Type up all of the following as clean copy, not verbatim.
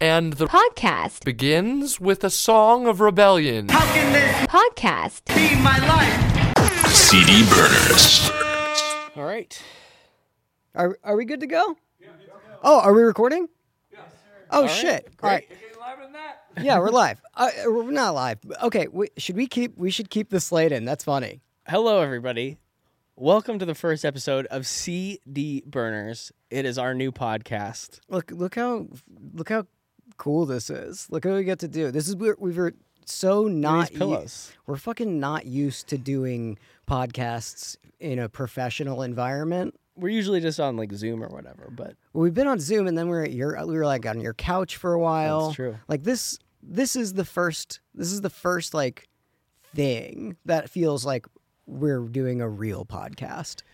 And the podcast begins with a song of rebellion. How can this podcast be my life? CD Burners. All right. Are we good to go? Yeah, good to go. Oh, are we recording? Yes, sir. Oh, All shit. Right. All right. Live in that. Yeah, we're live. We're not live. Okay, we should keep the slate in. That's funny. Hello, everybody. Welcome to the first episode of CD Burners. It is our new podcast. Look how cool this is. Look what we get to do. This is we were so not These pillows. We're fucking not used to doing podcasts in a professional environment. We're usually just on like Zoom or whatever, but We've been on Zoom, and then we were like on your couch for a while. That's true. Like this is the first like thing that feels like we're doing a real podcast.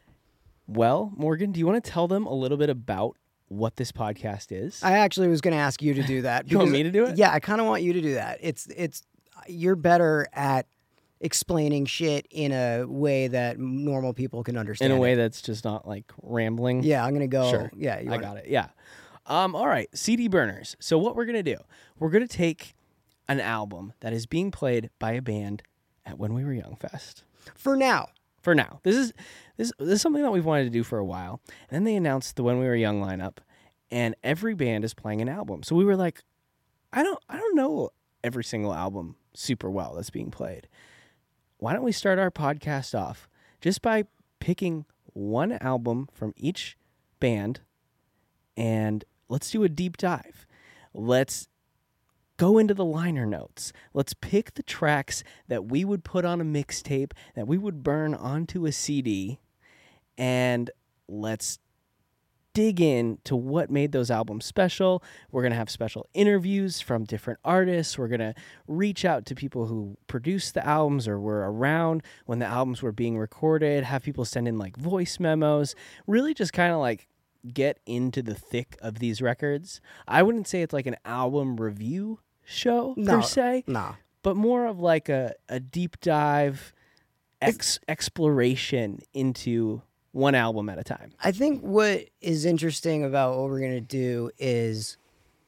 well, Morgan, do you want to tell them a little bit about what this podcast is? I actually was going to ask you to do that. You want because- me to do it? Yeah, I kind of want you to do that. It's you're better at explaining shit in a way that normal people can understand. In a way it. that's just not like rambling. Yeah, I'm going to go. Sure. Yeah, I got it. Yeah. All right. CD Burners. So what we're going to do, we're going to take an album that is being played by a band at When We Were Young Fest. For now. This is something that we've wanted to do for a while. And then they announced the When We Were Young lineup, and every band is playing an album. So we were like, I don't know every single album super well that's being played. Why don't we start our podcast off just by picking one album from each band, and let's do a deep dive. Let's go into the liner notes. Let's pick the tracks that we would put on a mixtape, that we would burn onto a CD, and let's dig into what made those albums special. We're going to have special interviews from different artists. We're going to reach out to people who produced the albums or were around when the albums were being recorded, have people send in like voice memos, really just kind of like get into the thick of these records. I wouldn't say it's like an album review show per se, Nah. but more of like a deep dive exploration into one album at a time. I think what is interesting about what we're going to do is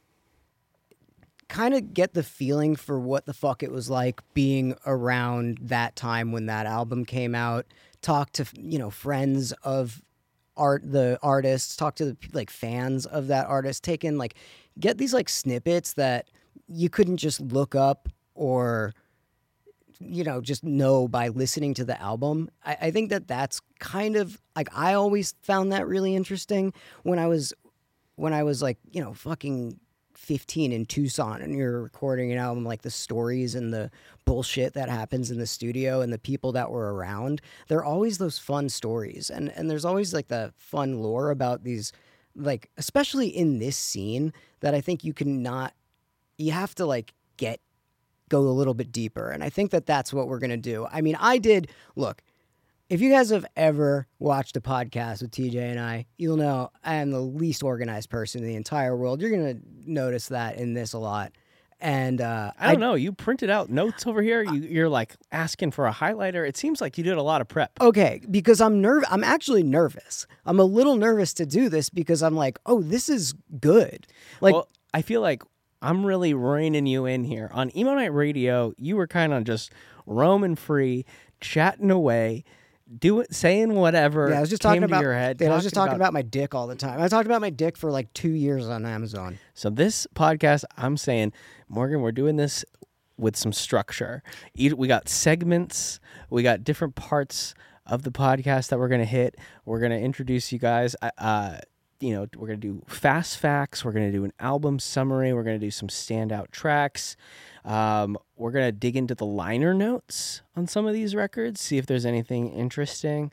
kind of get the feeling for what the fuck it was like being around that time when that album came out, talk to, friends of the artists, talk to the like fans of that artist, get these like snippets that you couldn't just look up or just know by listening to the album. I think that's kind of like, I always found that really interesting when I was like, fucking 15 in Tucson and you're recording an album, like the stories and the bullshit that happens in the studio and the people that were around. There are always those fun stories and there's always like the fun lore about these, like, especially in this scene that I think you have to like go a little bit deeper. And I think that's what we're going to do. I mean, look, if you guys have ever watched a podcast with TJ and I, you'll know I am the least organized person in the entire world. You're going to notice that in this a lot. And I don't know. You printed out notes over here. You're like asking for a highlighter. It seems like you did a lot of prep. Okay, because I'm actually nervous. I'm a little nervous to do this because I'm like, oh, this is good. Like, Well, I feel like I'm really reining you in here. On Emo Night Radio, you were kind of just roaming free, chatting away, saying whatever. yeah, I was just came talking to about your head. I was just talking about my dick all the time. I talked about my dick for like 2 years on Amazon. So this podcast, I'm saying, Morgan, we're doing this with some structure. We got segments. We got different parts of the podcast that we're going to hit. We're going to introduce you guys. We're going to do fast facts. We're going to do an album summary. We're going to do some standout tracks. We're going to dig into the liner notes on some of these records, see if there's anything interesting.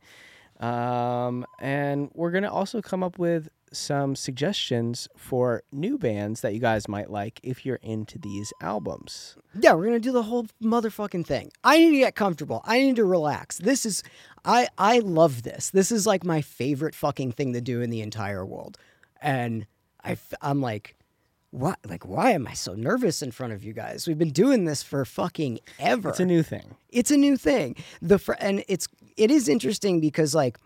And we're going to also come up with some suggestions for new bands that you guys might like if you're into these albums. Yeah, we're going to do the whole motherfucking thing. I need to get comfortable. I need to relax. I love this. This is like my favorite fucking thing to do in the entire world. And I'm like, what? Like, why am I so nervous in front of you guys? We've been doing this for fucking ever. It's a new thing. It's a new thing. And it is interesting because, like,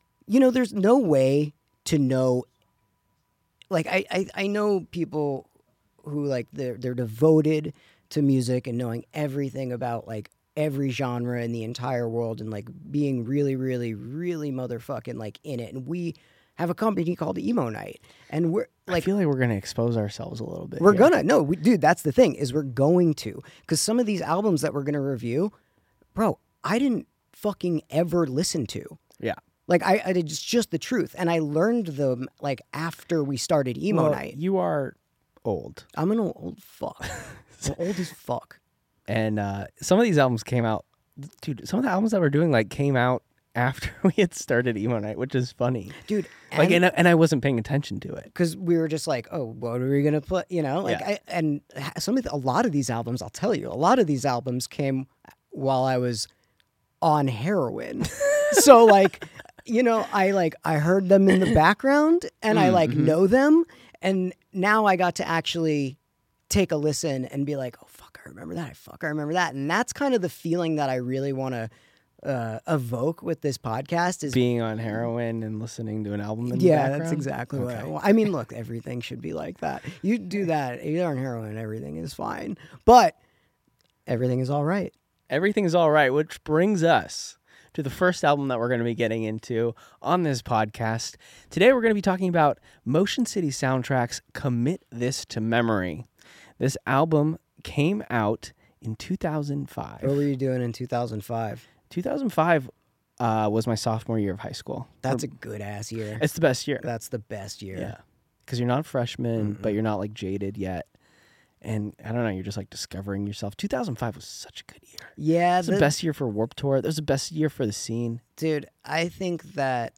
there's no way to know. Like, I know people who like they're devoted to music and knowing everything about like every genre in the entire world and like being really, really, really motherfucking like in it. And we have a company called Emo Night, and we're I like, feel like we're gonna expose ourselves a little bit. we're here. gonna no, dude. That's the thing is we're going to, because some of these albums that we're gonna review, bro, I didn't fucking ever listen to. Yeah. Like it's just the truth, and I learned them like after we started Emo Well, Night. you are old, I'm an old fuck. I'm old as fuck. and some of these albums came out. Dude, some of the albums that we're doing like came out after we had started Emo Night, which is funny. Dude, Like, and I wasn't paying attention to it. because we were just like, oh, what are we gonna put? You know, like, Yeah. a lot of these albums, I'll tell you, a lot of these albums came while I was on heroin. So like, you know, I heard them in the background, and I like know them, and now I got to actually take a listen and be like, oh fuck, I remember that. I remember that, and that's kind of the feeling that I really want to evoke with this podcast is Being on heroin and listening to an album in the yeah, background? that's exactly what I Okay. want. I mean, look, everything should be like that. You do that, you're on heroin, everything is fine. But everything is all right. Everything's all right, which brings us to the first album that we're going to be getting into on this podcast. Today, we're going to be talking about Motion City Soundtrack's Commit This to Memory. This album came out in 2005. What were you doing in 2005? 2005 was my sophomore year of high school. That's a good ass year. It's the best year. That's the best year. Yeah. Because you're not a freshman, but you're not like jaded yet. And I don't know, you're just like discovering yourself. 2005 was such a good year. Yeah, It was the best year for Warped Tour. It was the best year for the scene. dude. I think that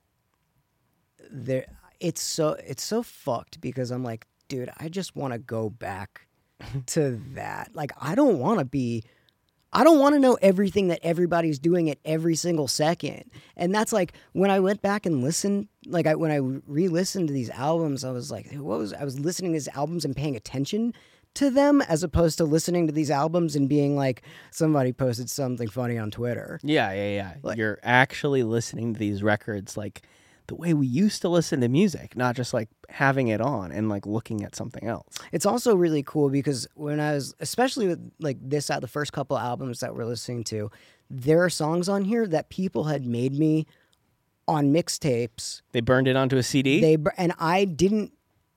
it's so fucked because I'm like, dude, I just want to go back to that. Like, I don't want to know everything that everybody's doing at every single second. And that's like when I went back and listened, like when I re-listened to these albums, I was like, I was listening to these albums and paying attention to them as opposed to listening to these albums and being like, somebody posted something funny on Twitter. Yeah. Like- You're actually listening to these records like the way we used to listen to music, not just like having it on and like looking at something else. It's also really cool because when I was, especially with like the first couple albums that we're listening to, there are songs on here that people had made me on mixtapes. They burned it onto a CD. And I didn't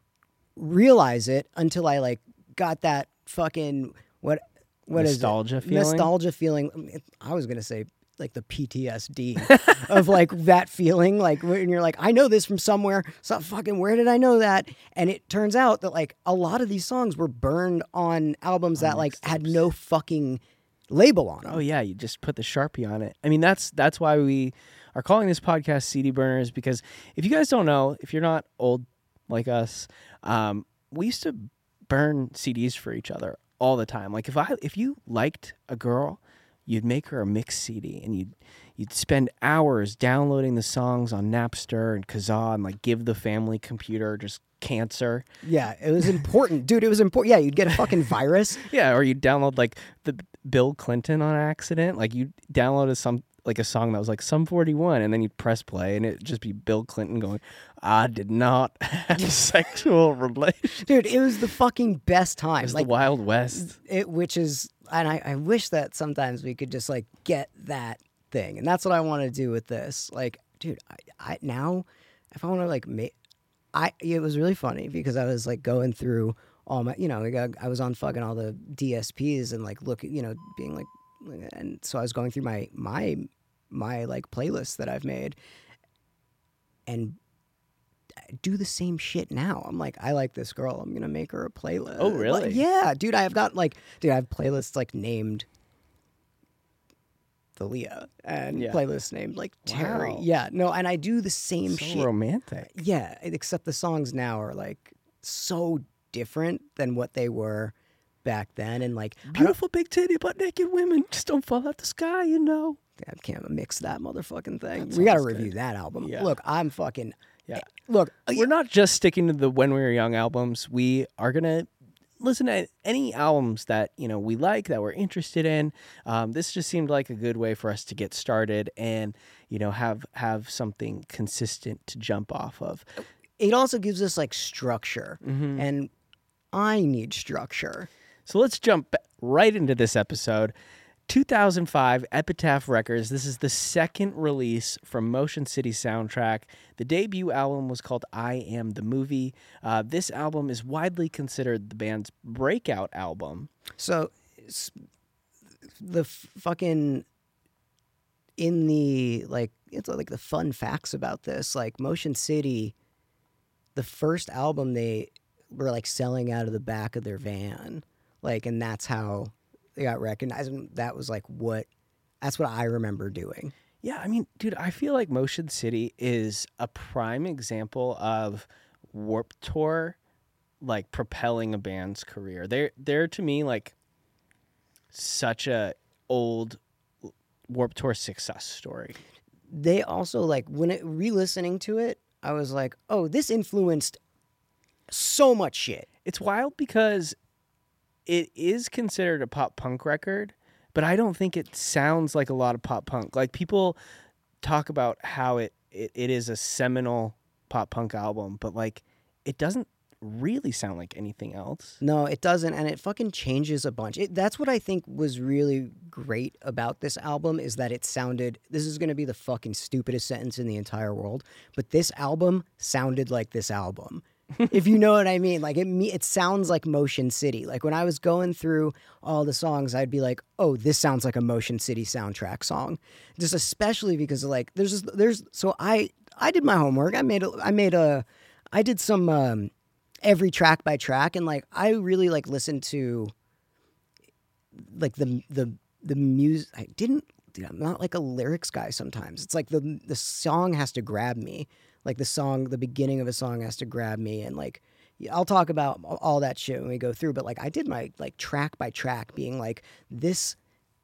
realize it until I like got that fucking what Nostalgia is it? feeling? Nostalgia feeling. I was gonna say like the PTSD of like that feeling, like when you're like, I know this from somewhere. So fucking where did I know that? And it turns out that like a lot of these songs were burned on albums that like had no fucking label on them. Oh yeah, you just put the Sharpie on it. I mean, that's why we are calling this podcast CD Burners, because if you guys don't know, if you're not old like us, we used to burn CDs for each other all the time. Like if you liked a girl, you'd make her a mix CD, and you'd spend hours downloading the songs on Napster and Kazaa, and like give the family computer just cancer. Yeah, it was important, dude. It was important. Yeah, you'd get a fucking virus. Yeah, or you download like the Bill Clinton on accident. Like you downloaded a song that was like Sum 41, and then you'd press play, and it'd just be Bill Clinton going, "I did not have sexual relations." Dude, it was the fucking best time. It was Like the Wild West. which is, and I wish that sometimes we could just like get that thing, and that's what I want to do with this. Like, dude, I now if I want to like make, it was really funny because I was like going through all my, I was on fucking all the DSPs and like being like, and so I was going through my like playlists that I've made and do the same shit now. I'm like, I like this girl, I'm gonna make her a playlist. Oh, really? Like, yeah, dude. I have playlists like named Thalia and Yeah. playlists named like Terry. Wow. Yeah, no, and I do the same So shit. romantic. Yeah, except the songs now are like so different than what they were back then, and like Beautiful big titty butt naked women just don't fall out the sky, you know. I can't mix that motherfucking thing. That We got to sounds review good. that album. Yeah. Look, I'm fucking. Yeah. Look, We're not just sticking to the When We Were Young albums. We are gonna listen to any albums that we like, that we're interested in. This just seemed like a good way for us to get started and have something consistent to jump off of. it also gives us like structure, Mm-hmm. and I need structure. So let's jump right into this episode. 2005, Epitaph Records. This is the second release from Motion City Soundtrack. The debut album was called I Am the Movie. This album is widely considered the band's breakout album. So the fucking in the like, it's like the fun facts about this. Like Motion City, the first album they were like selling out of the back of their van, like, and that's how they got recognized. And that was like that's what I remember doing. Yeah, I mean, dude, I feel like Motion City is a prime example of Warped Tour, like, propelling a band's career. They're to me, like, such a old Warped Tour success story. They also, like, when re-listening to it, I was like, oh, this influenced so much shit. It's wild because it is considered a pop punk record, but I don't think it sounds like a lot of pop punk. Like, people talk about how it is a seminal pop punk album, but, like, it doesn't really sound like anything else. No, it doesn't, and it fucking changes a bunch. That's what I think was really great about this album, is that it sounded, this is going to be the fucking stupidest sentence in the entire world, but this album sounded like this album. If you know what I mean. Like, it sounds like Motion City. Like, when I was going through all the songs, I'd be like, oh, this sounds like a Motion City soundtrack song. Just especially because, like, so I did my homework. I did some every track by track, and, like, I really, like, listened to, like, the music. I'm not like a lyrics guy sometimes. It's like the song has to grab me. Like, the beginning of a song has to grab me, and, like, I'll talk about all that shit when we go through, but, like, I did my, like, track by track, being like, this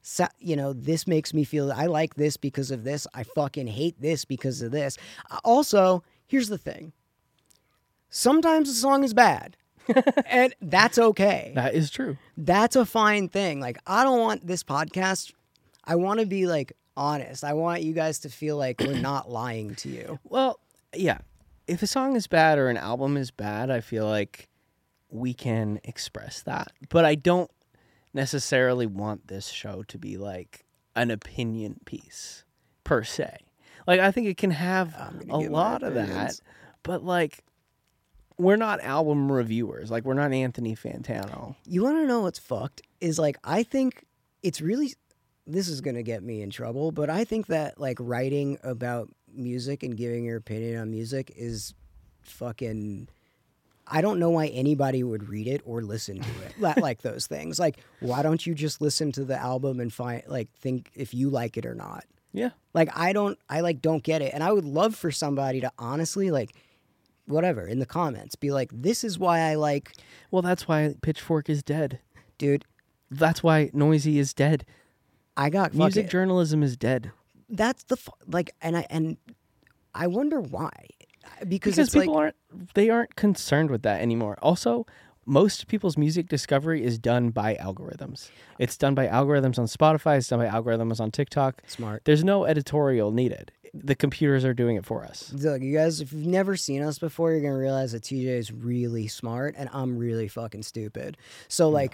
makes me feel, I like this because of this, I fucking hate this because of this. Also, here's the thing. Sometimes a song is bad, and that's okay. That is true. That's a fine thing. Like, I don't want this podcast, I want to be, like, honest. I want you guys to feel like we're not lying to you. Well, yeah, if a song is bad or an album is bad, I feel like we can express that. But I don't necessarily want this show to be like an opinion piece per se. Like, I think it can have a lot of that, but, like, we're not album reviewers. Like, we're not Anthony Fantano. You want to know what's fucked? Is, like, I think it's really, this is going to get me in trouble, but I think that, like, writing about music and giving your opinion on music is fucking, I don't know why anybody would read it or listen to it. Like, those things. Like, why don't you just listen to the album and think if you like it or not? Yeah. Like, I don't get it. And I would love for somebody to honestly, like, whatever, in the comments, be like, this is why I like. Well, that's why Pitchfork is dead. Dude. That's why Noisy is dead. I got music journalism is dead. That's and I wonder why. Because it's people like, aren't concerned with that anymore. Also, most people's music discovery is done by algorithms. It's done by algorithms on Spotify. It's done by algorithms on TikTok. Smart. There's no editorial needed. The computers are doing it for us. Look, you guys, if you've never seen us before, you're going to realize that TJ is really smart and I'm really fucking stupid. So, like,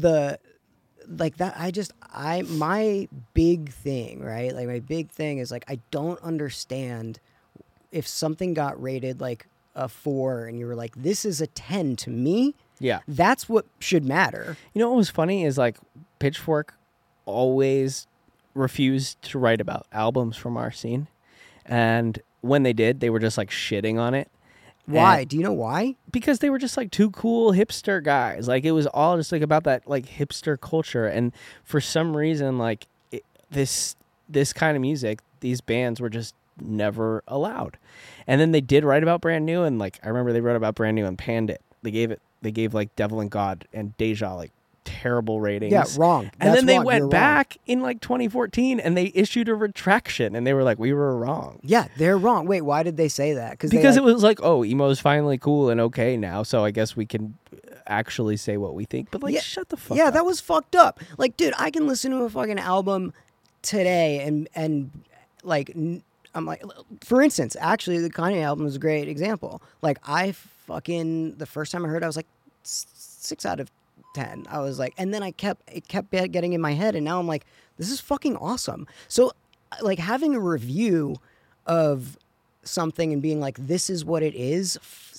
my big thing, right? Like, my big thing is, like, I don't understand if something got rated like a 4 and you were like, this is a 10 to me. Yeah. That's what should matter. You know what was funny is, like, Pitchfork always refused to write about albums from our scene. And when they did, they were just, like, shitting on it. Why? Do you know why? Because they were just, like, two cool hipster guys. Like, it was all just, like, about that, like, hipster culture. And for some reason, like, this kind of music, these bands were just never allowed. And then they did write about Brand New, and, like, I remember they wrote about Brand New and panned it. They gave like Devil and God and Deja, like, terrible ratings. Yeah, wrong. And then they wrong. went back in, like, 2014 and they issued a retraction and they were like, we were wrong. Yeah, they're wrong. Wait, why did they say that? Because it was like, oh, emo's finally cool and okay now, so I guess we can actually say what we think. But, like, shut the fuck up. Yeah, that was fucked up. Like, dude, I can listen to a fucking album today and like, I'm like, for instance, actually, the Kanye album is a great example. Like, the first time I heard it, I was like, 6 out of 10. I was like, and then it kept getting in my head, and now I'm like, this is fucking awesome. So, like, having a review of something and being like, this is what it is,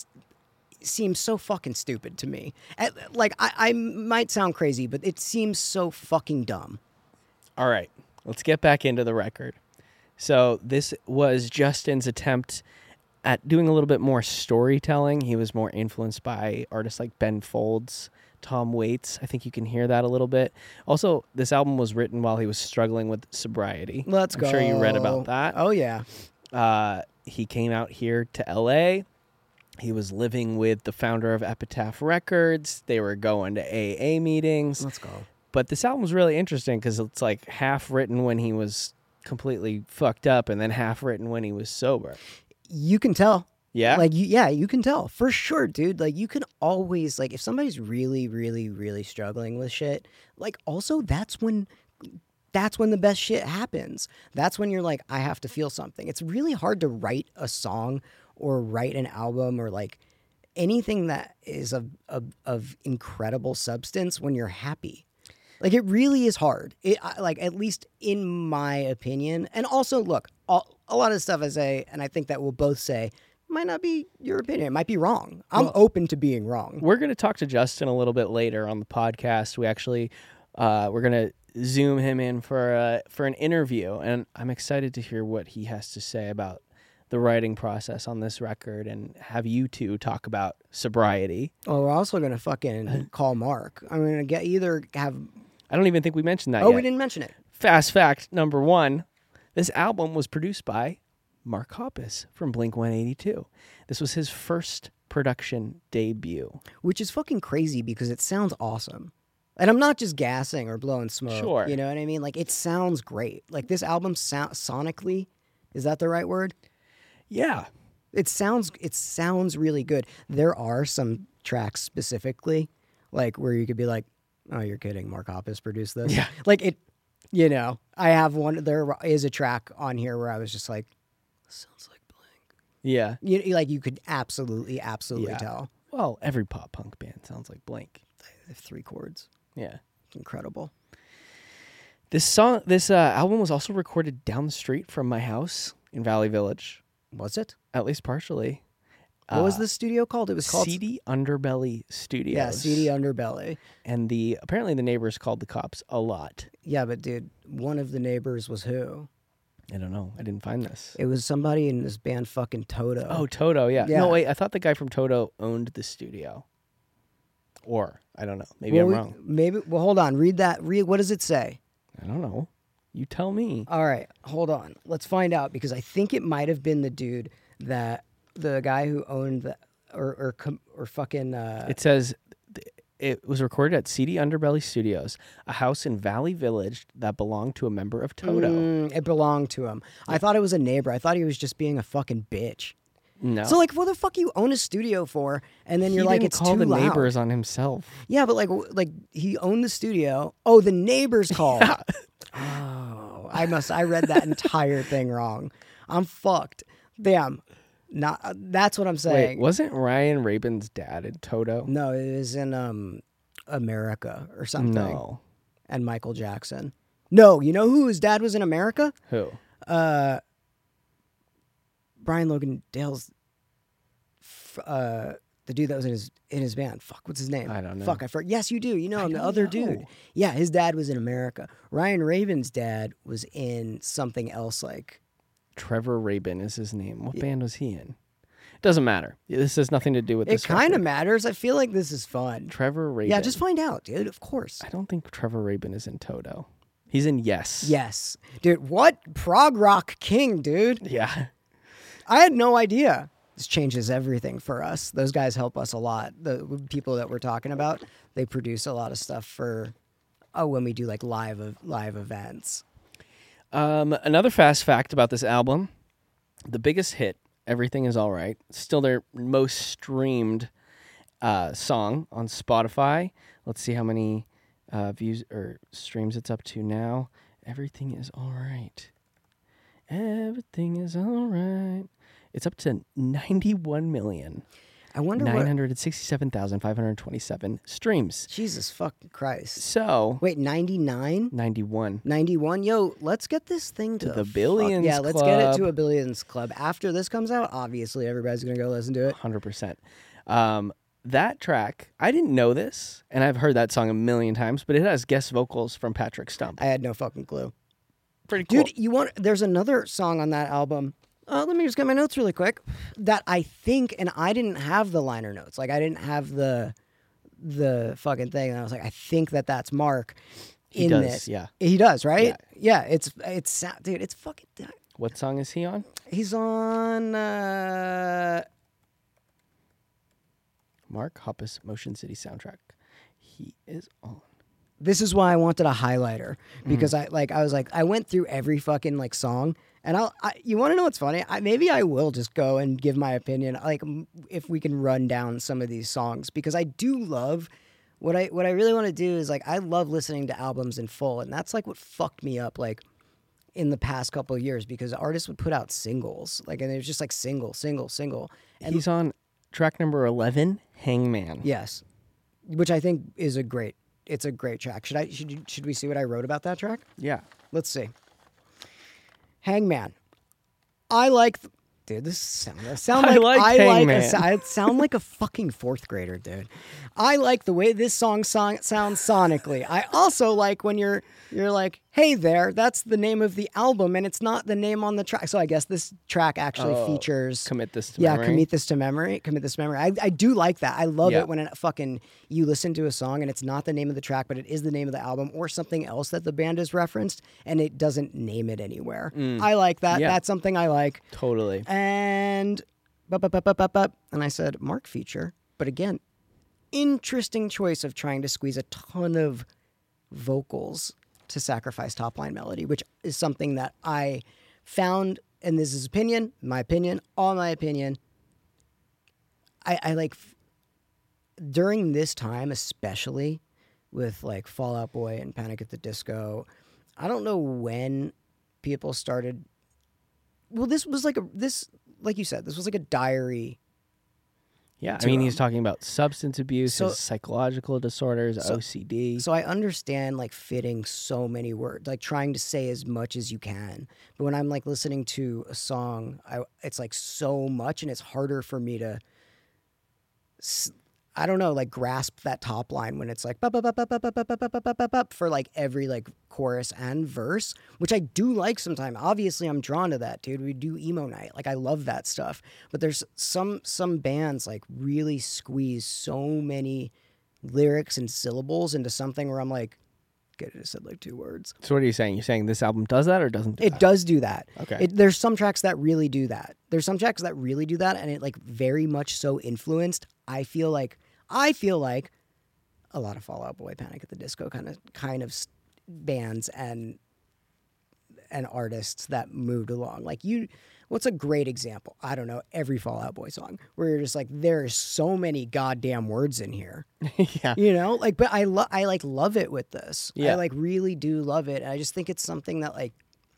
seems so fucking stupid to me. Like, I might sound crazy, but it seems so fucking dumb. All right, let's get back into the record. So this was Justin's attempt at doing a little bit more storytelling. He was more influenced by artists like Ben Folds, Tom Waits. I think you can hear that a little bit. Also, this album was written while he was struggling with sobriety. Let's go. I'm sure you read about that. Oh, yeah. He came out here to L.A. He was living with the founder of Epitaph Records. They were going to AA meetings. Let's go. But this album was really interesting because it's like half written when he was completely fucked up and then half written when he was sober. You can tell. Yeah? Like, you can tell. For sure, dude. Like, you can always, like, if somebody's really, really, really struggling with shit, like, also that's when the best shit happens. That's when you're like, I have to feel something. It's really hard to write a song or write an album or, like, anything that is of incredible substance when you're happy. Like, it really is hard. Like, at least in my opinion. And also, look, a lot of stuff I say, and I think that we'll both say, might not be your opinion. It might be wrong. I'm open to being wrong. We're going to talk to Justin a little bit later on the podcast. We actually, we're going to Zoom him in for an interview, and I'm excited to hear what he has to say about the writing process on this record and have you two talk about sobriety. Oh, we're also going to fucking call Mark. I'm going to I don't even think we mentioned that Oh, yet. we didn't mention it. Fast fact number 1, this album was produced by Mark Hoppus from Blink-182. This was his first production debut. Which is fucking crazy because it sounds awesome. And I'm not just gassing or blowing smoke. Sure. You know what I mean? Like, it sounds great. Like, this album sonically, is that the right word? Yeah. It sounds really good. There are some tracks specifically, like, where you could be like, oh, you're kidding, Mark Hoppus produced this? Yeah. Like, it, you know, I have one, there is a track on here where I was just like, this sounds like Blink. Yeah. Like, you could absolutely Yeah. tell. Well, every pop punk band sounds like Blink. They have 3 chords. Yeah. It's incredible. This album was also recorded down the street from my house in Valley Village, Was it? at least partially. What was the studio called? It was called Seedy Underbelly Studios. Yeah, Seedy Underbelly. And apparently the neighbors called the cops a lot. Yeah, but dude, one of the neighbors was who? I don't know. I didn't find this. It was somebody in this band fucking Toto. Oh, Toto, yeah. Yeah. No, wait, I thought the guy from Toto owned the studio. Or, I don't know. Maybe I'm wrong. Well, hold on. Read that. What does it say? I don't know. You tell me. All right, hold on. Let's find out because I think it might have been the guy who owned the or fucking. It says it was recorded at Seedy Underbelly Studios, a house in Valley Village that belonged to a member of Toto. It belonged to him. I thought it was a neighbor. I thought he was just being a fucking bitch. No. So, like, what the fuck you own a studio for? And then you're he like, didn't it's call too the loud. neighbors on himself. Yeah, but like he owned the studio. Oh, the neighbors called. Oh, I read that entire thing wrong. I'm fucked. Damn. That's what I'm saying. Wait, wasn't Ryan Rabin's dad in Toto? No, it was in America or something. No. And Michael Jackson. No, you know who his dad was in America? Who? Brian Logan Dale's the dude that was in his band. Fuck, what's his name? I don't know. Fuck, I forgot. Yes, you do. You know I him, the don't other know. dude. Yeah, his dad was in America. Ryan Raven's dad was in something else like. Trevor Rabin is his name. What band was he in? Doesn't matter. This has nothing to do with It this. kind of record. matters. I feel like this is fun. Trevor Rabin. Yeah, just find out, dude. Of course. I don't think Trevor Rabin is in Toto. He's in Yes. Yes, dude. What prog rock king, dude? Yeah. I had no idea. This changes everything for us. Those guys help us a lot. The people that we're talking about, they produce a lot of stuff for when we do like live events. Another fast fact about this album: the biggest hit, "Everything Is All Right," still their most streamed song on Spotify. Let's see how many views or streams it's up to now. Everything is all right. Everything is all right. It's up to 91 million. I wonder what. 967,527 streams. Jesus fucking Christ. So, Wait, 99? 91. 91? Yo, let's get this thing to the Billions Yeah, let's get it Club. to a Billions Club. After this comes out, obviously everybody's going to go listen to it. 100%. That track, I didn't know this, and I've heard that song a million times, but it has guest vocals from Patrick Stump. I had no fucking clue. Pretty cool. Dude, there's another song on that album. Let me just get my notes really quick. That I think, and I didn't have the liner notes. Like, I didn't have the fucking thing. And I was like, I think that's Mark He in does, this. yeah. He does, right? Yeah, it's dude, it's fucking... What song is he on? He's on... Mark Hoppus Motion City soundtrack. He is on. This is why I wanted a highlighter, because I was like, I went through every fucking like song, and you want to know what's funny? Maybe I will just go and give my opinion, like if we can run down some of these songs, because I do love what I really want to do is like I love listening to albums in full, and that's like what fucked me up like in the past couple of years, because artists would put out singles, like, and it was just like single, and He's on track number 11, Hangman. yes, which I think is it's a great track. Should we see what I wrote about that track? Yeah. Let's see. Hangman. I like... Dude, this sound I like Hangman. I sound like a fucking fourth grader, dude. I like the way this song sounds sonically. I also like when you're like, hey there, that's the name of the album, and it's not the name on the track. So I guess this track actually features... Commit This to Memory. Commit This to Memory. I do like that. I love Yeah. it when you listen to a song and it's not the name of the track, but it is the name of the album or something else that the band has referenced, and it doesn't name it anywhere. I like that. Yeah. That's something I like. Totally. And and I said Mark feature, but again, interesting choice of trying to squeeze a ton of vocals to sacrifice top line melody, which is something that I found, and this is my opinion, all my opinion. I like during this time, especially with like Fall Out Boy and Panic at the Disco. I don't know when people started. Well, this was like like you said, this was like a diary. Yeah, I to mean, him. he's talking about substance abuse, So- his psychological disorders, OCD. So I understand like fitting so many words, like trying to say as much as you can. But when I'm like listening to a song, it's like so much, and it's harder for me to, I don't know, like grasp that top line when it's like for like every like chorus and verse, which I do like sometimes. Obviously, I'm drawn to that, dude. We do emo night, like I love that stuff. But there's some bands like really squeeze so many lyrics and syllables into something where I'm like, could have said like 2 words. So what are you saying? You're saying this album does that or doesn't do It that? does do that. Okay. There's some tracks that really do that. And it like very much so influenced. I feel like a lot of Fall Out Boy, Panic at the Disco kind of bands and artists that moved along. Like what's a great example? I don't know, every Fall Out Boy song where you're just like, there's so many goddamn words in here. Yeah. You know, like, but I love it with this. Yeah. I like really do love it. And I just think it's something that like,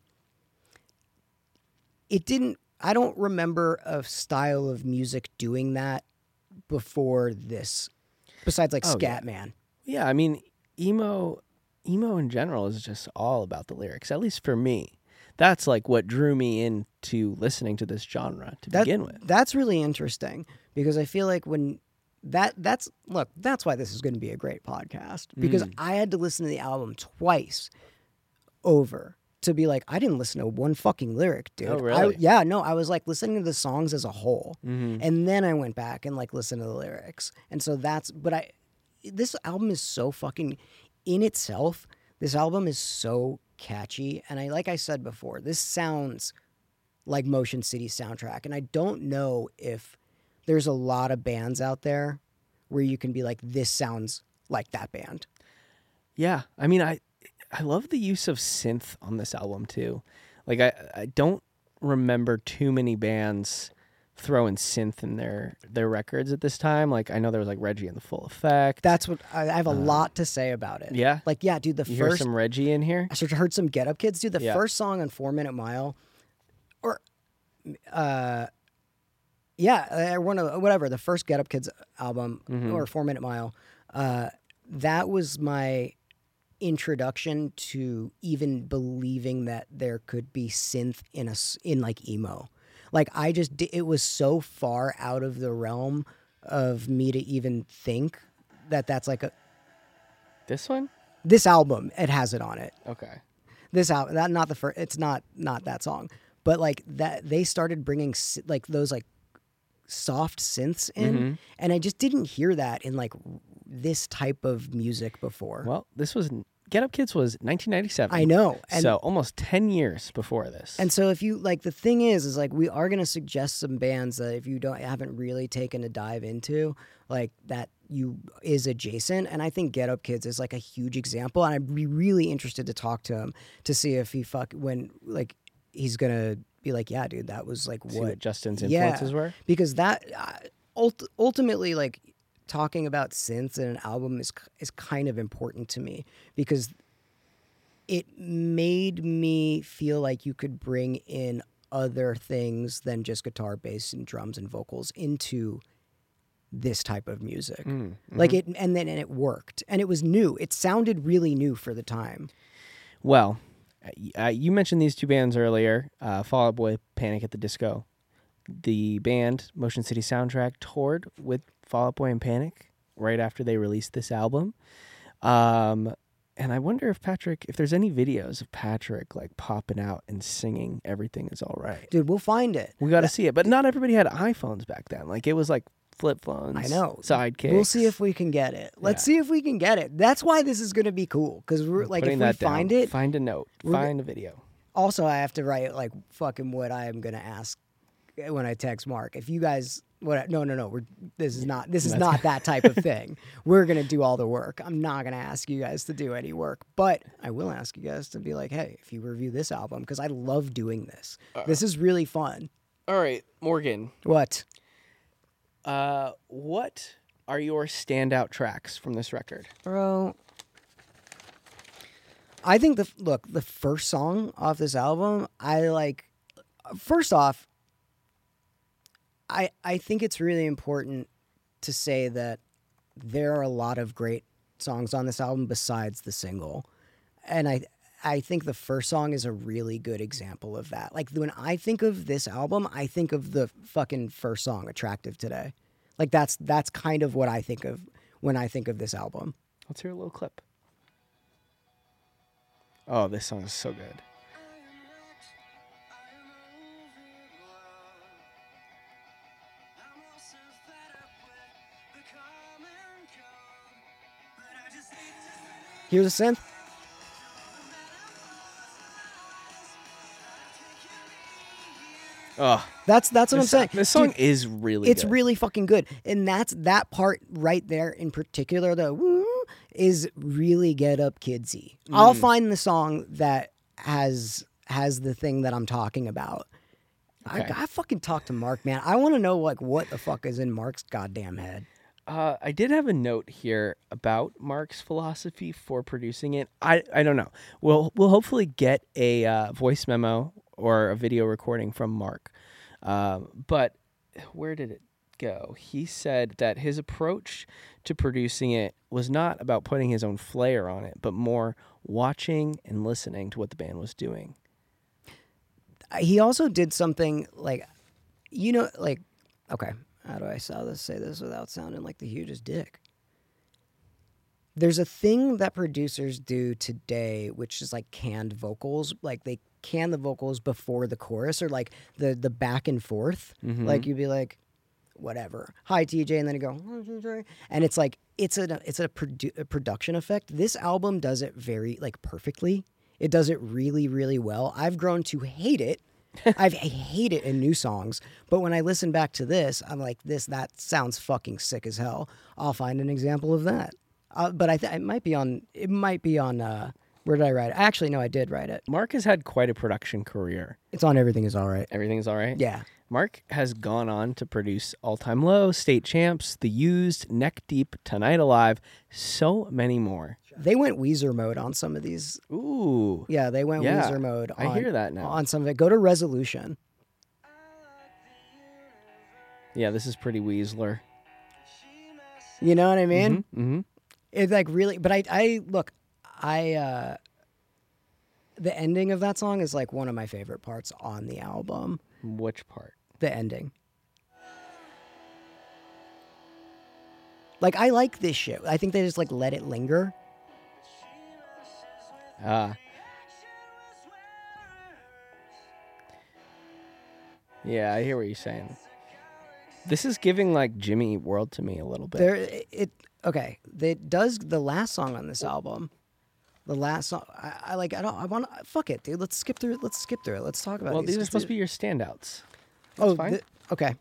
I don't remember a style of music doing that before this, besides like Scatman. Yeah, I mean, emo in general is just all about the lyrics, at least for me. That's like what drew me into listening to this genre to begin with. That's really interesting, because I feel like when that's why this is going to be a great podcast, because I had to listen to the album twice over to be like, I didn't listen to one fucking lyric, dude. Oh, really? I was like listening to the songs as a whole, and then I went back and like listened to the lyrics, and so this album is so fucking in itself. This album is so catchy, and like I said before, this sounds like Motion City soundtrack, and I don't know if there's a lot of bands out there where you can be like, this sounds like that band. Yeah, I mean, I love the use of synth on this album too. Like I don't remember too many bands throwing synth in their records at this time. Like I know there was like Reggie and the Full Effect. That's what I have a lot to say about it. Yeah? Like, yeah, dude, you hear some Reggie in here? I heard some Get Up Kids, dude. The Yeah. first song on 4 Minute Mile, or Yeah, one of whatever the first Get Up Kids album or 4 Minute Mile. That was my introduction to even believing that there could be synth in like emo. Like it was so far out of the realm of me to even think that that's like This one? this album. It has it on it. Okay. This album, that not the first. It's not that song, but like that they started bringing like those like soft synths in, and I just didn't hear that in like this type of music before. Well, this was Get Up Kids was 1997. I know, So almost 10 years before this. And so if you like, the thing is like we are gonna suggest some bands that if you haven't really taken a dive into, like that is adjacent. And I think Get Up Kids is like a huge example. And I'd be really interested to talk to him to see if he's gonna be like, yeah, dude, that was like See what Justin's influences were. Because that ultimately like talking about synths in an album is kind of important to me because it made me feel like you could bring in other things than just guitar, bass, and drums and vocals into this type of music. Like it, and it worked, and it was new. It sounded really new for the time. Well, you mentioned these two bands earlier, Fall Out Boy, Panic at the Disco. The band Motion City Soundtrack toured with Fall Out Boy and Panic right after they released this album. And I wonder if there's any videos of Patrick like popping out and singing Everything Is All Right. Dude, we'll find it. We got to see it. But not everybody had iPhones back then. Like it was like flip phones. I know. Sidekicks. We'll see if we can get it. Let's see if we can get it. That's why this is going to be cool. Because we're like, Putting if we that down. find it. Find a note. Find a video. Also, I have to write like fucking what I am going to ask when I text Mark. If you guys, no. This is not that type of thing. We're going to do all the work. I'm not going to ask you guys to do any work, but I will ask you guys to be like, hey, if you review this album, because I love doing this. This is really fun. All right, Morgan. What? What are your standout tracks from this record? Bro, I think the first song off this album, I like. First off, I think it's really important to say that there are a lot of great songs on this album besides the single. And I think the first song is a really good example of that. Like when I think of this album, I think of the fucking first song, Attractive Today. Like that's kind of what I think of when I think of this album. Let's hear a little clip. Oh, this song is so good. Here's a synth. Oh, That's what I'm saying. This song Dude, is really it's good. really fucking good. And that part right there in particular, the woo, is really Get Up Kidsy. I'll find the song that has the thing that I'm talking about. Okay. I fucking talk to Mark, man. I want to know like what the fuck is in Mark's goddamn head. I did have a note here about Mark's philosophy for producing it. I don't know. We'll hopefully get a voice memo or a video recording from Mark. But where did it go? He said that his approach to producing it was not about putting his own flair on it, but more watching and listening to what the band was doing. He also did something like, okay, how do I say this without sounding like the hugest dick? There's a thing that producers do today, which is like canned vocals. Like they can the vocals before the chorus or like the back and forth. Mm-hmm. Like you'd be like, whatever, hi TJ, and then you go, and it's like it's a production effect. This album does it very like perfectly. It does it really, really well. I've grown to hate it. I hate it in new songs, but when I listen back to this, I'm like, that sounds fucking sick as hell. I'll find an example of that. But it might be on. Where did I write it? Actually, no, I did write it. Mark has had quite a production career. It's on Everything Is All Right. Everything's all right? Yeah. Mark has gone on to produce All Time Low, State Champs, The Used, Neck Deep, Tonight Alive, so many more. They went Weezer mode on some of these. Ooh. Yeah, they went Yeah, Weezer mode. I hear that now. On some of it. Go to Resolution. Yeah, this is pretty Weasler. You know what I mean? Mm-hmm. It's like really, but I look, the ending of that song is like one of my favorite parts on the album. Which part? The ending. Like, I like this shit. I think they just like let it linger. Yeah, I hear what you're saying. This is giving like Jimmy Eat World to me a little bit. Okay. It does the last song on this album. The last song, I want to, fuck it, dude. Let's skip through it. Let's talk about Well, these. these are supposed to be your standouts. Oh, fine. Okay.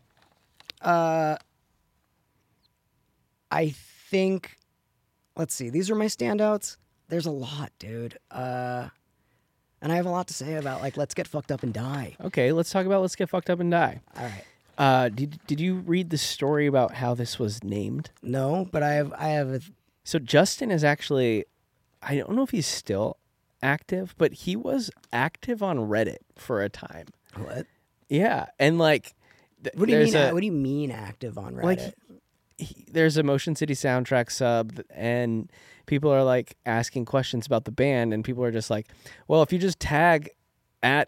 I think, let's see. These are my standouts. There's a lot, dude. And I have a lot to say about like Let's Get Fucked Up and Die. Okay, let's talk about Let's Get Fucked Up and Die. All right. Did you read the story about how this was named? No, but I have. So Justin is actually, I don't know if he's still active, but he was active on Reddit for a time. What? Yeah, and like, What do you mean? What do you mean active on Reddit? Like, there's a Motion City Soundtrack sub, and people are like asking questions about the band, and people are just like, well, if you just tag at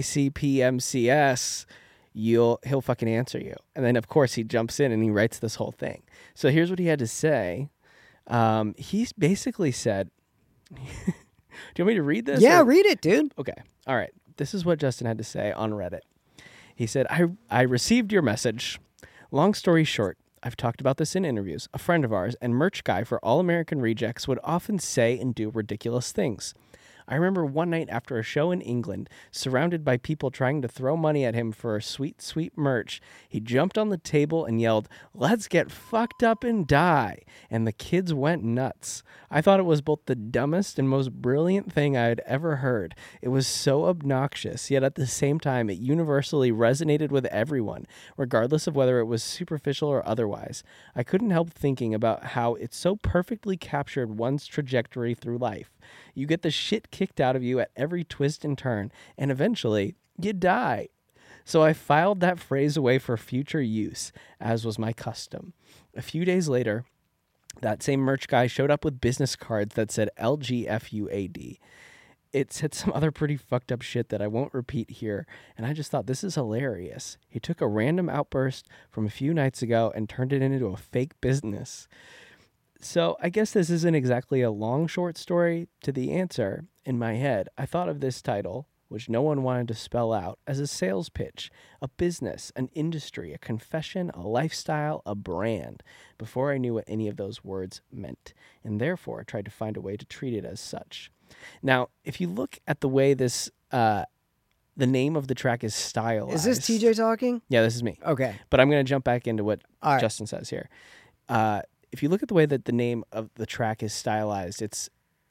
JCPMCS, he'll fucking answer you. And then of course he jumps in and he writes this whole thing. So here's what he had to say. He's basically said, do you want me to read this? Yeah, read it, dude. Okay. All right. This is what Justin had to say on Reddit. He said, I received your message. Long story short, I've talked about this in interviews. A friend of ours and merch guy for All American Rejects would often say and do ridiculous things. I remember one night after a show in England, surrounded by people trying to throw money at him for sweet, sweet merch, he jumped on the table and yelled, "Let's get fucked up and die," and the kids went nuts. I thought it was both the dumbest and most brilliant thing I had ever heard. It was so obnoxious, yet at the same time it universally resonated with everyone, regardless of whether it was superficial or otherwise. I couldn't help thinking about how it so perfectly captured one's trajectory through life. You get the shit kicked out of you at every twist and turn, and eventually, you die. So I filed that phrase away for future use, as was my custom. A few days later, that same merch guy showed up with business cards that said LGFUAD. It said some other pretty fucked up shit that I won't repeat here, and I just thought, this is hilarious. He took a random outburst from a few nights ago and turned it into a fake business. So I guess this isn't exactly a long, short story to the answer. In my head, I thought of this title, which no one wanted to spell out, as a sales pitch, a business, an industry, a confession, a lifestyle, a brand, before I knew what any of those words meant, and therefore tried to find a way to treat it as such. Now, if you look at the way this, the name of the track is stylized... Is this TJ talking? Yeah, this is me. Okay. But I'm going to jump back into what All right. Justin says here. If you look at the way that the name of the track is stylized, it's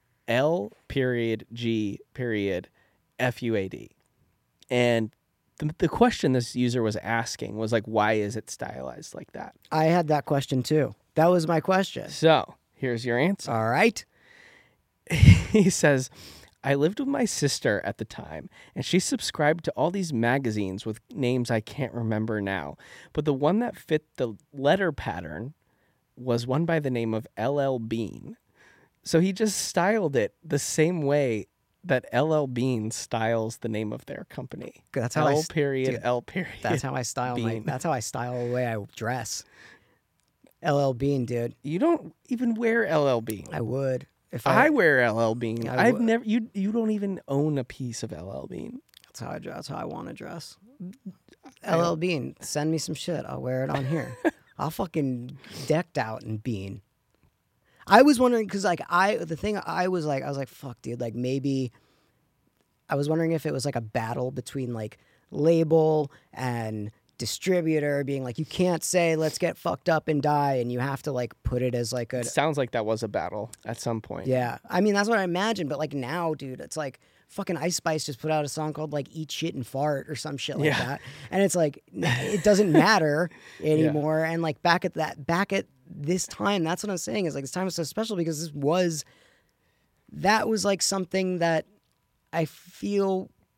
L.G.FUAD. And the question this user was asking was like, why is it stylized like that? I had that question too. That was my question. So here's your answer. All right. He says, I lived with my sister at the time, and she subscribed to all these magazines with names I can't remember now. But the one that fit the letter pattern was one by the name of LL Bean. So he just styled it the same way that LL Bean styles the name of their company. That's how L period. That's how I style Bean. that's how I style the way I dress. LL Bean, dude. You don't even wear LL Bean. I would. If I wear LL Bean. I I've would. never. You don't even own a piece of LL Bean. That's how I dress. That's how I want to dress. LL Bean, send me some shit. I'll wear it on here. I'll fucking decked out in Bean. I was wondering because like I was like, fuck, dude. Like maybe I was wondering if it was like a battle between like label and distributor, being like, you can't say "let's get fucked up and die," and you have to like put it as like a. It sounds like that was a battle at some point. Yeah, I mean that's what I imagined. But like now, dude, it's like fucking Ice Spice just put out a song called like "Eat Shit and Fart" or some shit like that, and it's like it doesn't matter anymore. And like back at this time, that's what I'm saying is like this time is so special because that was like something that I feel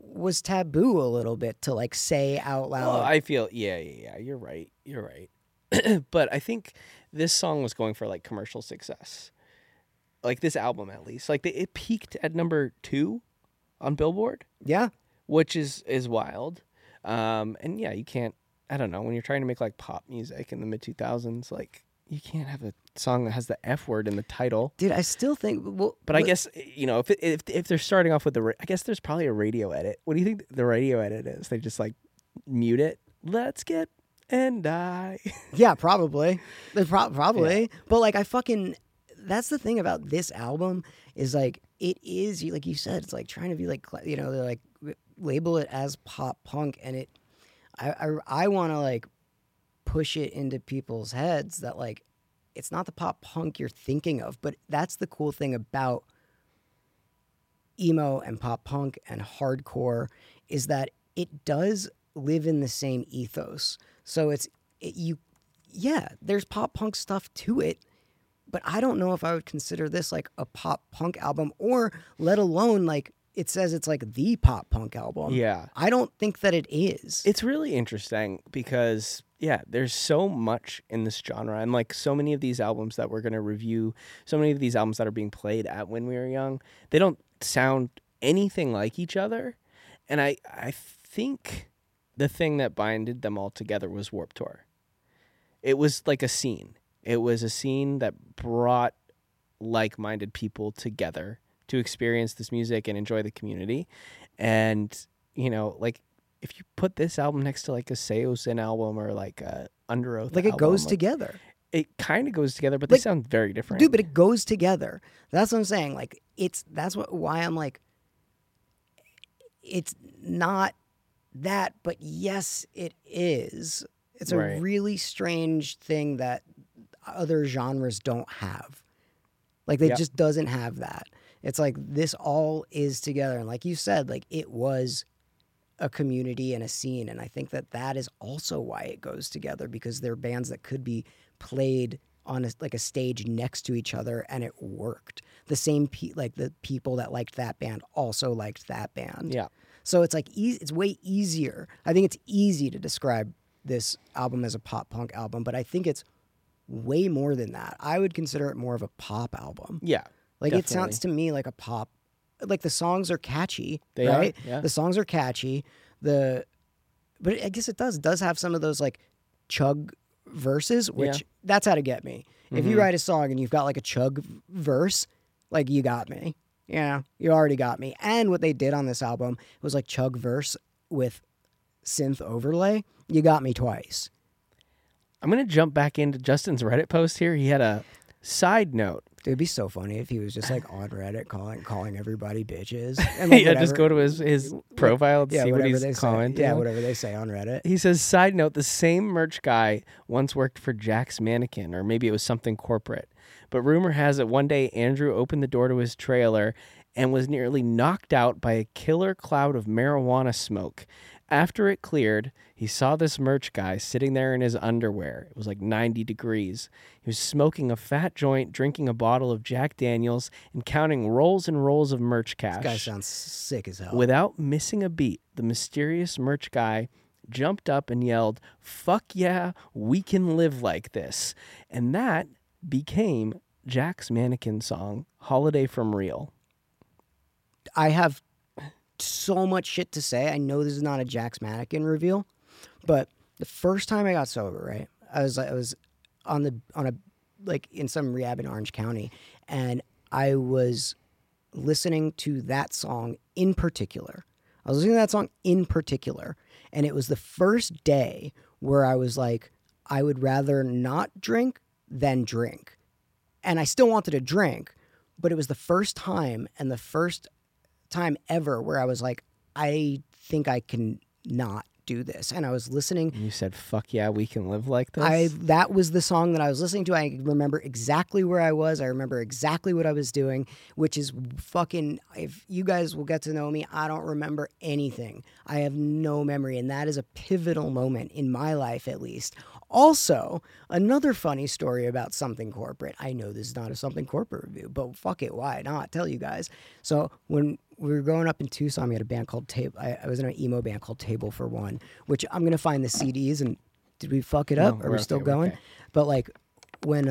was taboo a little bit to like say out loud. Well, I feel yeah. You're right. But I think this song was going for like commercial success, like this album at least. Like it peaked at number 2 on Billboard, Yeah. which is wild. And yeah, you can't. I don't know, when you're trying to make like pop music in the mid 2000s, like you can't have a song that has the F word in the title. Dude, I still think. Well, But I guess, you know, if they're starting off with I guess there's probably a radio edit. What do you think the radio edit is? They just like mute it. Let's get and die. Yeah, probably. Probably. But like that's the thing about this album is like it is like you said, it's like trying to be like, you know, they're like label it as pop punk, and I want to like push it into people's heads that like it's not the pop punk you're thinking of, but that's the cool thing about emo and pop punk and hardcore is that it does live in the same ethos. So there's pop punk stuff to it, but I don't know if I would consider this like a pop punk album, or let alone like it says it's like the pop punk album. Yeah. I don't think that it is. It's really interesting because, yeah, there's so much in this genre. And like so many of these albums that we're going to review, so many of these albums that are being played at When We Were Young, they don't sound anything like each other. And I think the thing that binded them all together was Warped Tour. It was like a scene. It was a scene that brought like-minded people together to experience this music and enjoy the community. And, you know, like if you put this album next to like a Seosin album or like a Under Oath like album, it goes like, together. It kind of goes together, but they sound very different. Dude, but it goes together. That's what I'm saying. Like why I'm like, it's not that, but yes, it is. It's a Right. really strange thing that other genres don't have. Like they Yep. just doesn't have that. It's like this all is together. And like you said, like it was a community and a scene. And I think that is also why it goes together, because they're bands that could be played on a stage next to each other and it worked. The same like the people that liked that band also liked that band. Yeah. So it's like it's way easier. I think it's easy to describe this album as a pop punk album, but I think it's way more than that. I would consider it more of a pop album. Yeah. Like definitely. it sounds to me like a pop. Like the songs are catchy, They right? are, yeah. The songs are catchy. But I guess it does have some of those like chug verses, which that's how to get me. If you write a song and you've got like a chug verse, like you got me. Yeah, you already got me. And what they did on this album was like chug verse with synth overlay. You got me twice. I'm going to jump back into Justin's Reddit post here. He had a side note. Dude, it'd be so funny if he was just like on Reddit calling everybody bitches. And like, Yeah, just go to his profile and see what whatever he's they say. commenting. Yeah, whatever they say on Reddit. He says, side note, the same merch guy once worked for Jack's Mannequin, or maybe it was something corporate. But rumor has it one day Andrew opened the door to his trailer and was nearly knocked out by a killer cloud of marijuana smoke. After it cleared, he saw this merch guy sitting there in his underwear. It was like 90 degrees. He was smoking a fat joint, drinking a bottle of Jack Daniels, and counting rolls and rolls of merch cash. This guy sounds sick as hell. Without missing a beat, the mysterious merch guy jumped up and yelled, "Fuck yeah, we can live like this." And that became Jack's Mannequin song, Holiday from Real. I have so much shit to say. I know this is not a Jack's Mannequin reveal, but the first time I got sober, right? I was on a like in some rehab in Orange County, and I was listening to that song in particular. And it was the first day where I was like, I would rather not drink than drink. And I still wanted to drink, but it was the first time and the first time ever where I was like, I think I can not do this. And I was listening. And you said, "Fuck yeah, we can live like this." That was the song that I was listening to. I remember exactly where I was. I remember exactly what I was doing, which is fucking, if you guys will get to know me, I don't remember anything. I have no memory. And that is a pivotal moment in my life, at least. Also, another funny story about Something Corporate. I know this is not a Something Corporate review, but fuck it, why not? Tell you guys. So when we were growing up in Tucson. We had a band called Table. I was in an emo band called Table for One, which I'm gonna find the CDs. And did we fuck it up? No, Are we're we still okay, we're going? okay. But like when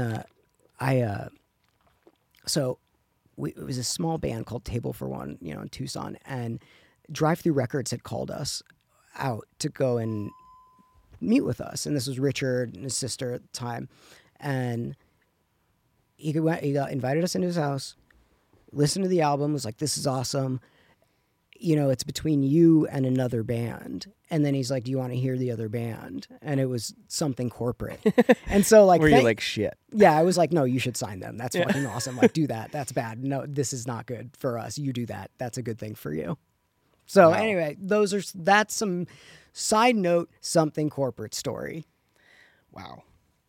it was a small band called Table for One, in Tucson, and Drive Through Records had called us out to go and meet with us, and this was Richard and his sister at the time, and he invited us into his house, listened to the album, was like, "This is awesome." It's between you and another band. And then he's like, "Do you want to hear the other band?" And it was something corporate. And so like, Were you like, shit? yeah, I was like, "No, you should sign them. That's fucking awesome. Like, do that. That's bad. No, this is not good for us. You do that. That's a good thing for you." So anyway, that's some side note, something corporate story. Wow.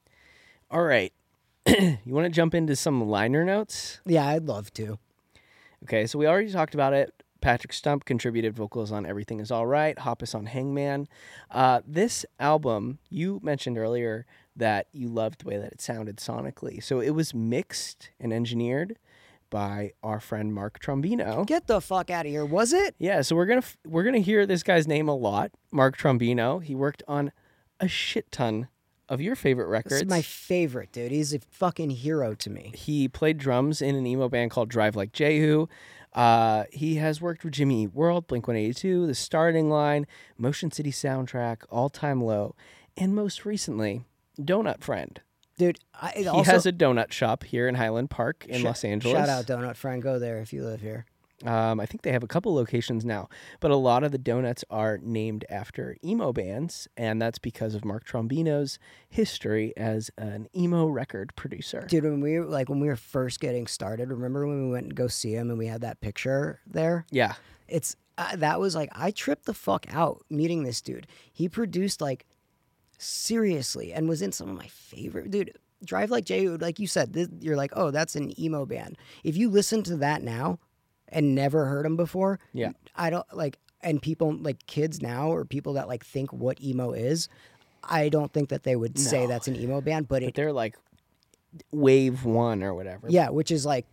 All right. You want to jump into some liner notes? Yeah, I'd love to. Okay, so we already talked about it. Patrick Stump contributed vocals on Everything Is All Right, Hoppus on Hangman. This album, you mentioned earlier that you loved the way that it sounded sonically. So it was mixed and engineered by our friend Mark Trombino. Get the fuck out of here. Was it? Yeah, so we're gonna hear this guy's name a lot, Mark Trombino. He worked on a shit ton of your favorite This records. is my favorite, dude. He's a fucking hero to me. He played drums in an emo band called Drive Like Jehu. He has worked with Jimmy Eat World, Blink-182, The Starting Line, Motion City Soundtrack, All Time Low, and most recently, Donut Friend. Dude, He has a donut shop here in Highland Park in Los Angeles. Shout out Donut Friend. Go there if you live here. I think they have a couple locations now, but a lot of the donuts are named after emo bands, and that's because of Mark Trombino's history as an emo record producer. Dude, when we were first getting started, remember when we went and go see him and we had that picture there? Yeah. It's that was like, I tripped the fuck out meeting this dude. He produced like seriously and was in some of my favorite, dude. Drive Like Jehu, like you said, you're like, oh, that's an emo band. If you listen to that now and never heard him before, Yeah. I don't like, and people like kids now or people that like think what emo is, I don't think that they would say No. that's an emo band, but But they're like wave one or whatever. yeah, which is like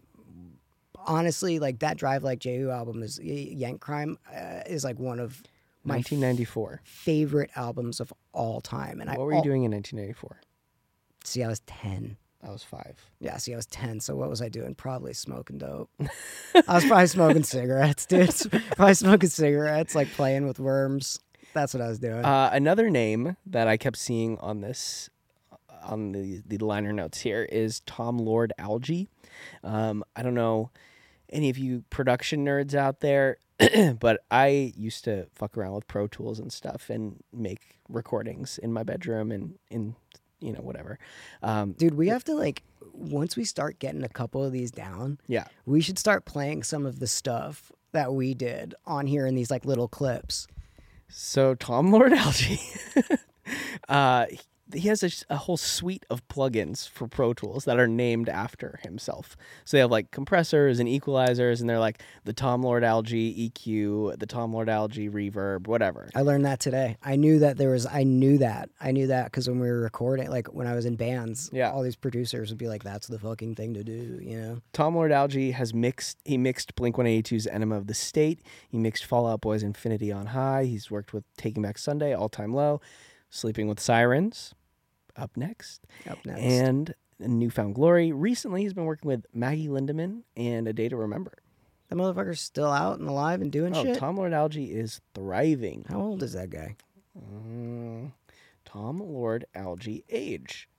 honestly, like that Drive Like Jehu album is Yank Crime is like one of my 1994. favorite albums of all time. And What were you doing in 1994? See, I was 10. I was 5. Yeah, see, I was 10. So what was I doing? Probably smoking dope. I was probably smoking cigarettes, dude. Probably smoking cigarettes, like playing with worms. That's what I was doing. Another name that I kept seeing on this, on the liner notes here, is Tom Lord Algae. I don't know any of you production nerds out there, but I used to fuck around with Pro Tools and stuff and make recordings in my bedroom and in whatever. Dude, we have to like, once we start getting a couple of these down, Yeah. we should start playing some of the stuff that we did on here in these like little clips. So Tom Lord Algae, he has a whole suite of plugins for Pro Tools that are named after himself. So they have like compressors and equalizers, and they're like the Tom Lord Algae EQ, the Tom Lord Algae reverb, whatever. I learned that today. I knew that because when we were recording, like when I was in bands, Yeah. all these producers would be like, "That's the fucking thing to do," you know? Tom Lord Algae mixed Blink-182's Enema of the State. He mixed Fall Out Boy's Infinity on High. He's worked with Taking Back Sunday, All Time Low, Sleeping with Sirens, up next. And Newfound Glory. Recently, he's been working with Maggie Lindemann and A Day to Remember. That motherfucker's still out and alive and doing shit. Tom Lord Algae is thriving. How old is that guy? Tom Lord Algae age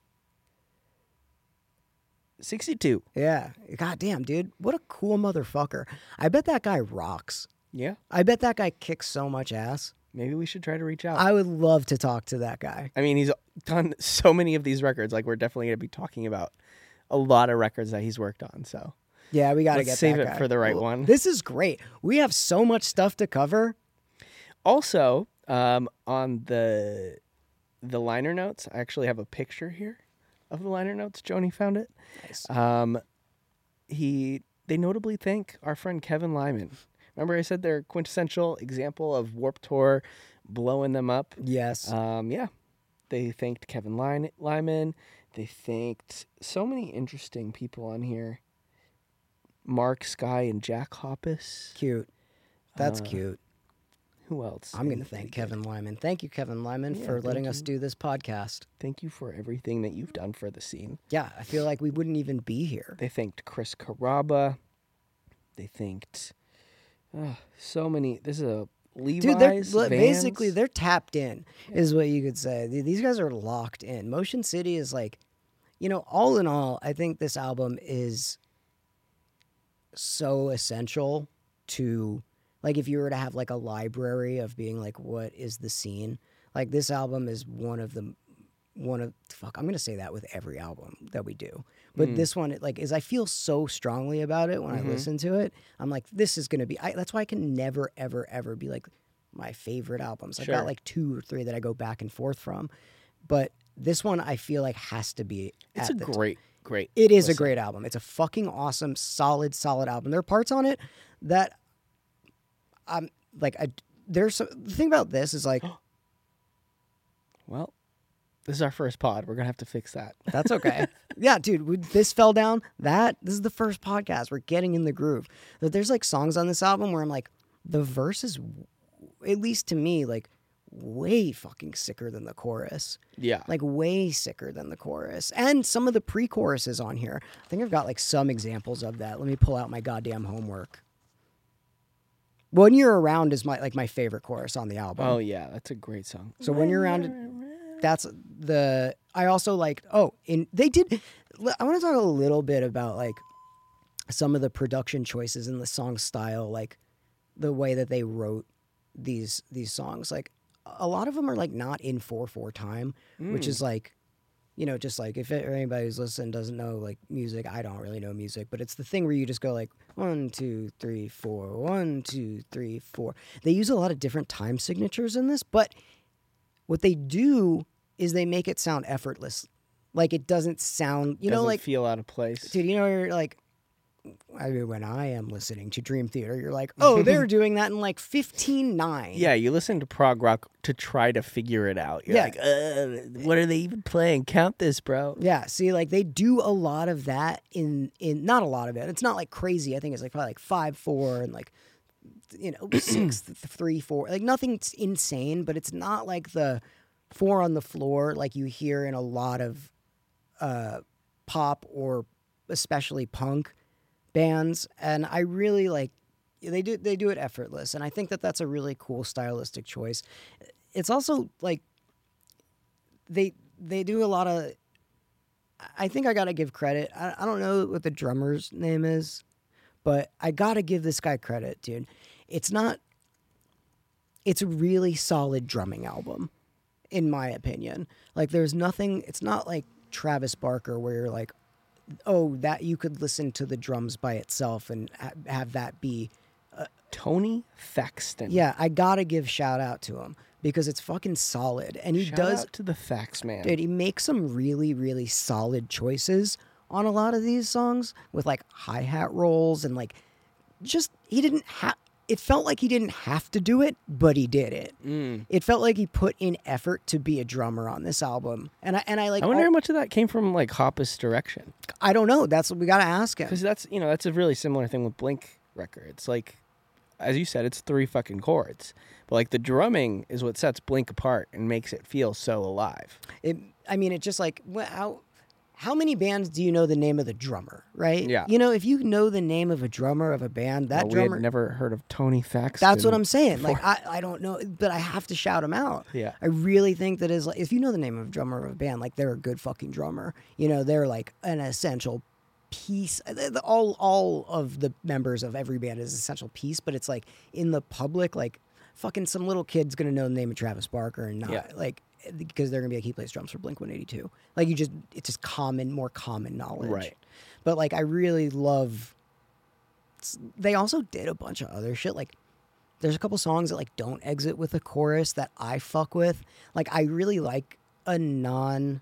62. Yeah. God damn, dude. What a cool motherfucker. I bet that guy rocks. Yeah, I bet that guy kicks so much ass. maybe we should try to reach out. I would love to talk to that guy. I mean, he's done so many of these records. Like, we're definitely going to be talking about a lot of records that he's worked on. So Yeah, we got to let's get save that it guy. for the right one. This is great. We have so much stuff to cover. Also, on the liner notes, I actually have a picture here of the liner notes. Joni found it. Nice. They notably thank our friend Kevin Lyman. Remember I said they're quintessential example of Warped Tour blowing them up? Yes. Yeah. They thanked Kevin Lyman. They thanked so many interesting people on here. Mark Sky and Jack Hoppus. Cute. That's cute. Who else? I'm going to thank Kevin Lyman. Thank you, Kevin Lyman, Yeah, for letting thank us you. do this podcast. Thank you for everything that you've done for the scene. Yeah, I feel like we wouldn't even be here. They thanked Chris Carrabba. They thanked so many. This is a Levi's. Dude, basically Vans. they're tapped in, is what you could say. These guys are locked in. Motion City is like, all in all, I think this album is so essential to, like, if you were to have like a library of being like, what is the scene? Like, this album is I'm gonna say that with every album that we do, but this one, I feel so strongly about it when I listen to it. I'm like, this is gonna be. That's why I can never, ever, ever be like my favorite albums. I've got like 2 or 3 that I go back and forth from, but this one I feel like has to be. It's a great. It is a great album. It's a fucking awesome, solid album. There are parts on it that I'm like, the thing about this is like, Well, this is our first pod. We're gonna have to fix that. that's okay. Yeah, dude, this fell down. This is the first podcast. We're getting in the groove. But there's like songs on this album where I'm like, the verse is, at least to me, like way fucking sicker than the chorus. Yeah. Like way sicker than the chorus. And some of the pre-choruses on here. I think I've got like some examples of that. Let me pull out my goddamn homework. When You're Around is my favorite chorus on the album. Oh yeah, that's a great song. So When You're Around, that's the. I also liked. I want to talk a little bit about like some of the production choices and the song style, like the way that they wrote these songs. Like a lot of them are like not in 4/4 time, which is like, just like if anybody who's listening doesn't know like music, I don't really know music, but it's the thing where you just go like 1 2 3 4, 1 2 3 4. They use a lot of different time signatures in this, but what they do is they make it sound effortless. Like it doesn't sound, Doesn't like feel out of place. dude, you're like, I mean, when I am listening to Dream Theater, you're like, oh, they're doing that in like 15/9. Yeah, you listen to prog rock to try to figure it out. You're like, what are they even playing? Count this, bro. Yeah, see, like they do a lot of that in not a lot of it. It's not like crazy. I think it's like probably like 5/4 and like 6/3/4. Like nothing's insane, but it's not like the 4 on the floor like you hear in a lot of pop or especially punk bands. And I really like they do it effortless, and I think that that's a really cool stylistic choice. It's also like they do a lot of. I think I gotta give credit. I don't know what the drummer's name is, but I gotta give this guy credit, dude. It's a really solid drumming album, in my opinion. Like there's nothing. It's not like Travis Barker where you're like, oh, that you could listen to the drums by itself and have that be. Tony Thaxton. Yeah, I gotta give shout out to him because it's fucking solid, and he Shout does. out to the Thax man. Dude, he makes some really, really solid choices on a lot of these songs with like hi-hat rolls and like just he didn't have. It felt like he didn't have to do it, but he did it. It felt like he put in effort to be a drummer on this album, and I like. I wonder how much of that came from like Hoppus' direction. I don't know. That's what we gotta ask him. Because that's a really similar thing with Blink records. Like, as you said, it's 3 fucking chords, but like the drumming is what sets Blink apart and makes it feel so alive. It just like how many bands do you know the name of the drummer, right? Yeah. If you know the name of a drummer of a band, that We drummer. had never heard of Tony Thaxton. That's what I'm saying. Like I don't know, but I have to shout him out. Yeah. I really think that is like if you know the name of a drummer of a band, like they're a good fucking drummer. They're like an essential piece. All of the members of every band is an essential piece, but it's like in the public, like fucking some little kid's gonna know the name of Travis Barker and not like because they're gonna be like he plays drums for Blink-182. Like it's just more common knowledge. Right. But like I really love. They also did a bunch of other shit. Like there's a couple songs that like don't exit with a chorus that I fuck with. Like I really like not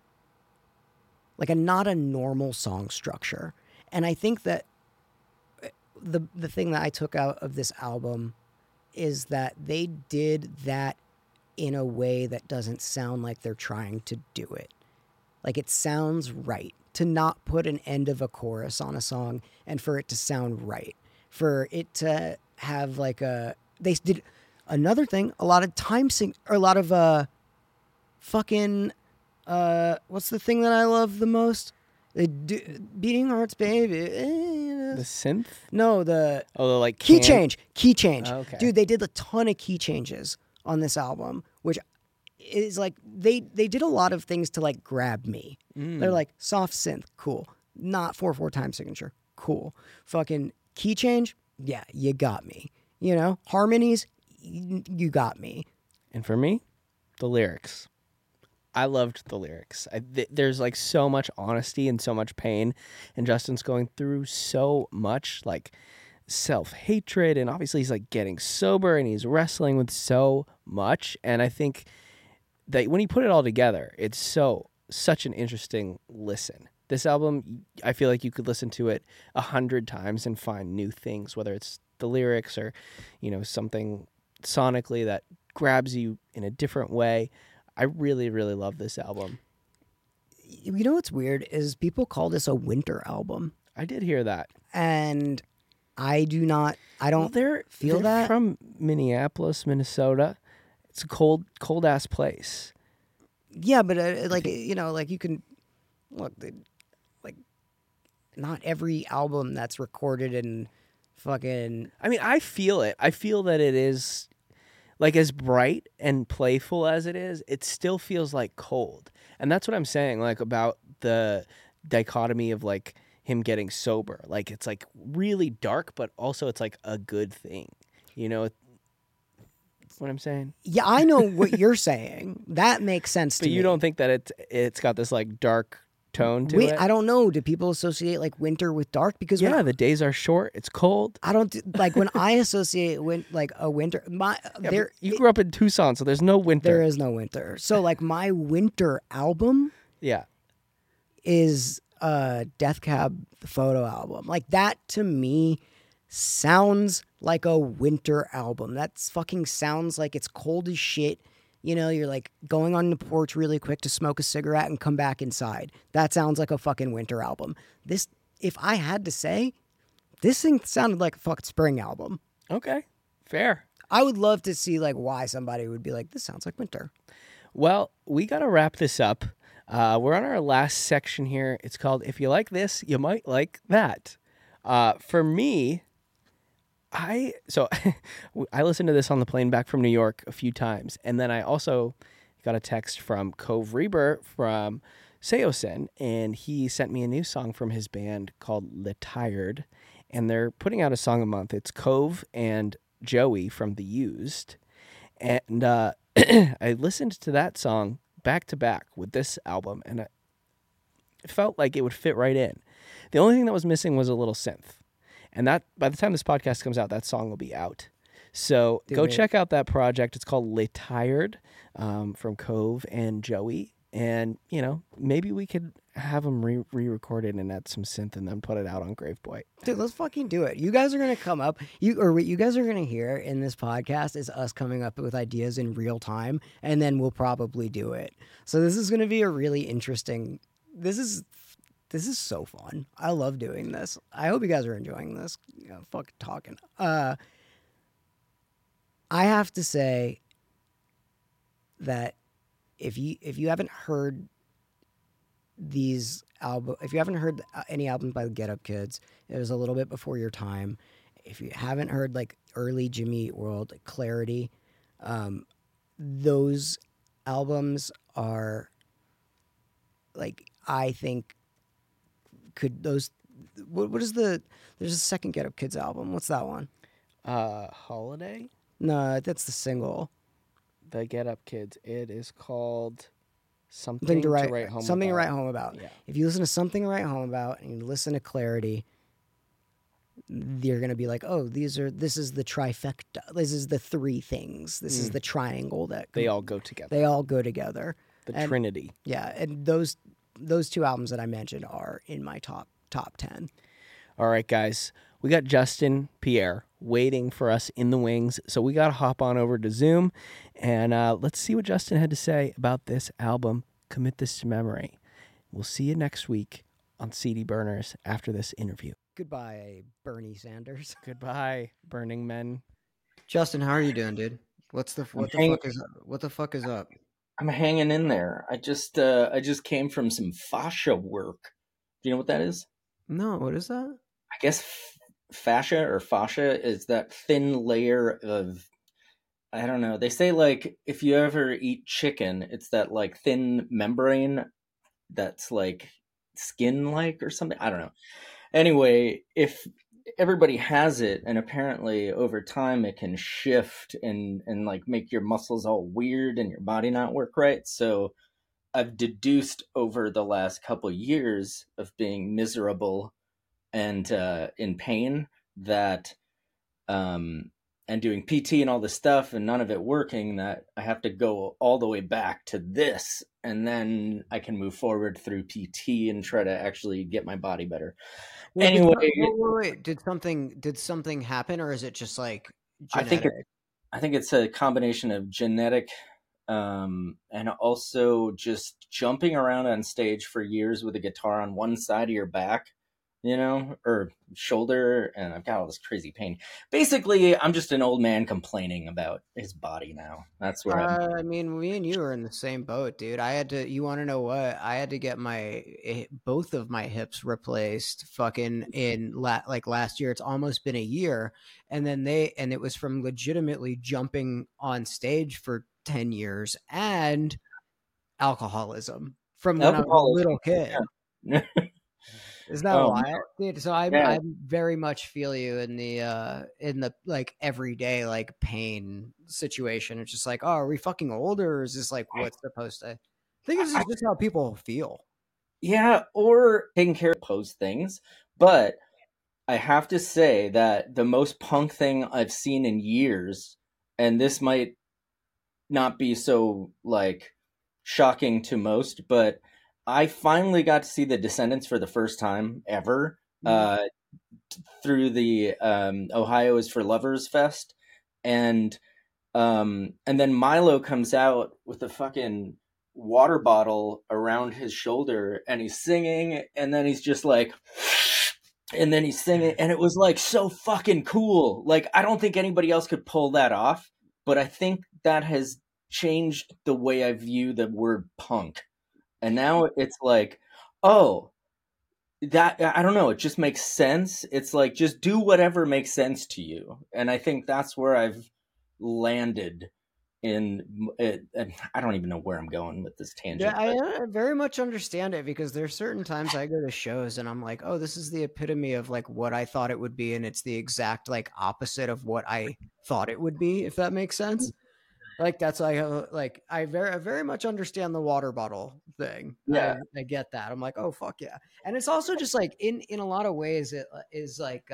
a normal song structure. And I think that the thing that I took out of this album is that they did that in a way that doesn't sound like they're trying to do it. Like it sounds right. to not put an end of a chorus on a song and for it to sound right, for it to have like they did another thing, a lot of or a lot of fucking what's the thing that I love the most? They do Beating Hearts Baby. The synth? No, the like key change. Oh, okay. Dude, they did a ton of key changes on this album, which is like they did a lot of things to like grab me. They're like soft synth, cool. Not 4/4 time signature, cool. Fucking key change, yeah, you got me. You know, harmonies, you got me. And for me, the lyrics. I loved the lyrics. There's like so much honesty and so much pain, and Justin's going through so much like self-hatred, and obviously he's like getting sober and he's wrestling with so much. And I think that when you put it all together, it's such an interesting listen. This album, I feel like you could listen to it 100 times and find new things, whether it's the lyrics or, you know, something sonically that grabs you in a different way. I really, really love this album. You know what's weird is people call this a winter album. I did hear that. And I don't they're that. From Minneapolis, Minnesota. It's a cold ass place. Yeah, but like, you know, like you can look, like not every album that's recorded in fucking. I mean, I feel it. I feel that it is like as bright and playful as it is, it still feels like cold. And that's what I'm saying, like about the dichotomy of like him getting sober. Like it's like really dark, but also it's like a good thing. You know what I'm saying? Yeah, I know what you're saying. That makes sense to me. me. But you don't think that it's got this like dark tone to it? I don't know. Do people associate like winter with dark? Because the days are short. It's cold. I don't like when I associate like a winter. You grew up in Tucson, so there's no winter. There is no winter. So like my winter album, is Death Cab photo album. Like that to me sounds like a winter album. That fucking sounds like it's cold as shit. You know, you're like going on the porch really quick to smoke a cigarette and come back inside. That sounds like a fucking winter album. This, if I had to say, this thing sounded like a fucking spring album. Okay, fair. I would love to see like why somebody would be like, this sounds like winter. Well, we got to wrap this up. We're on our last section here. It's called If You Like This, You Might Like That. For me, I listened to this on the plane back from New York a few times, and then I also got a text from Cove Reber from Seosin, and he sent me a new song from his band called Le Tired, and they're putting out a song a month. It's Cove and Joey from The Used, and I listened to that song back to back with this album, and it felt like it would fit right in. The only thing that was missing was a little synth. And that by the time this podcast comes out, that song will be out. So go check out that project. It's called Le Tired from Cove and Joey. And, you know, maybe we could have them re-recorded and add some synth and then put it out on Graveboy. Dude, let's fucking do it. You guys are going to come up. What you guys are going to hear in this podcast is us coming up with ideas in real time, and then we'll probably do it. So this is going to be a really interesting... This is so fun. I love doing this. I hope you guys are enjoying this. You know, fuck talking. I have to say that if you haven't heard these albums, if you haven't heard any albums by the Get Up Kids, it was a little bit before your time. If you haven't heard like early Jimmy Eat World, like Clarity, those albums are like, I think what is there's a second Get Up Kids album. What's that one? Holiday? No, that's the single. The Get Up Kids. It is called Something to Write Home About. Something to Write Home About. Yeah. If you listen to Something to Write Home About and you listen to Clarity, you're going to be like, oh, this is the trifecta. This is the three things. This is the triangle that... They all go together. They all go together. The Trinity. Yeah, and those two albums that I mentioned are in my top 10. All right, guys. We got Justin Pierre waiting for us in the wings, so we got to hop on over to Zoom, and let's see what Justin had to say about this album, Commit This to Memory. We'll see you next week on CD burners after this interview. Goodbye, Bernie Sanders. Goodbye, Burning Men. Justin, how are you doing, dude? What the fuck is up? I'm hanging in there. I just came from some fascia work. Do you know what that is? No, what is that? I guess fascia is that thin layer of, I don't know. They say like if you ever eat chicken, it's that like thin membrane that's like skin-like or something. I don't know. Anyway, if everybody has it, and apparently over time it can shift and like make your muscles all weird and your body not work right. So I've deduced over the last couple years of being miserable and in pain that and doing PT and all this stuff and none of it working, that I have to go all the way back to this, and then I can move forward through PT and try to actually get my body better. Anyway, wait. Did something happen, or is it just like genetic? I think it's a combination of genetic and also just jumping around on stage for years with a guitar on one side of your back, or shoulder, and I've got all this crazy pain. Basically, I'm just an old man complaining about his body now. That's where I mean, me and you are in the same boat, dude. You want to know what? I had to get both of my hips replaced fucking last year. It's almost been a year. And then it was from legitimately jumping on stage for 10 years and alcoholism from when I was a little kid. Yeah. Isn't that wild, dude? So I very much feel you in the like everyday like pain situation. It's just like, oh, are we fucking old, or is this like what's supposed to? I think it's just how people feel. Yeah, or taking care of post things. But I have to say that the most punk thing I've seen in years, and this might not be so like shocking to most, but I finally got to see the Descendants for the first time ever through the Ohio is for Lovers Fest, and then Milo comes out with a fucking water bottle around his shoulder, and he's singing, and then he's just like, and then he's singing, and it was like so fucking cool. Like I don't think anybody else could pull that off, but I think that has changed the way I view the word punk. And now it's like, oh, that, I don't know, it just makes sense. It's like, just do whatever makes sense to you. And I think that's where I've landed in it. I don't even know where I'm going with this tangent. Yeah, I very much understand it, because there's certain times I go to shows and I'm like, oh, this is the epitome of like what I thought it would be. And it's the exact like opposite of what I thought it would be, if that makes sense. Like that's like I very much understand the water bottle thing. Yeah, I get that. I'm like, oh fuck yeah. And it's also just like in a lot of ways it is like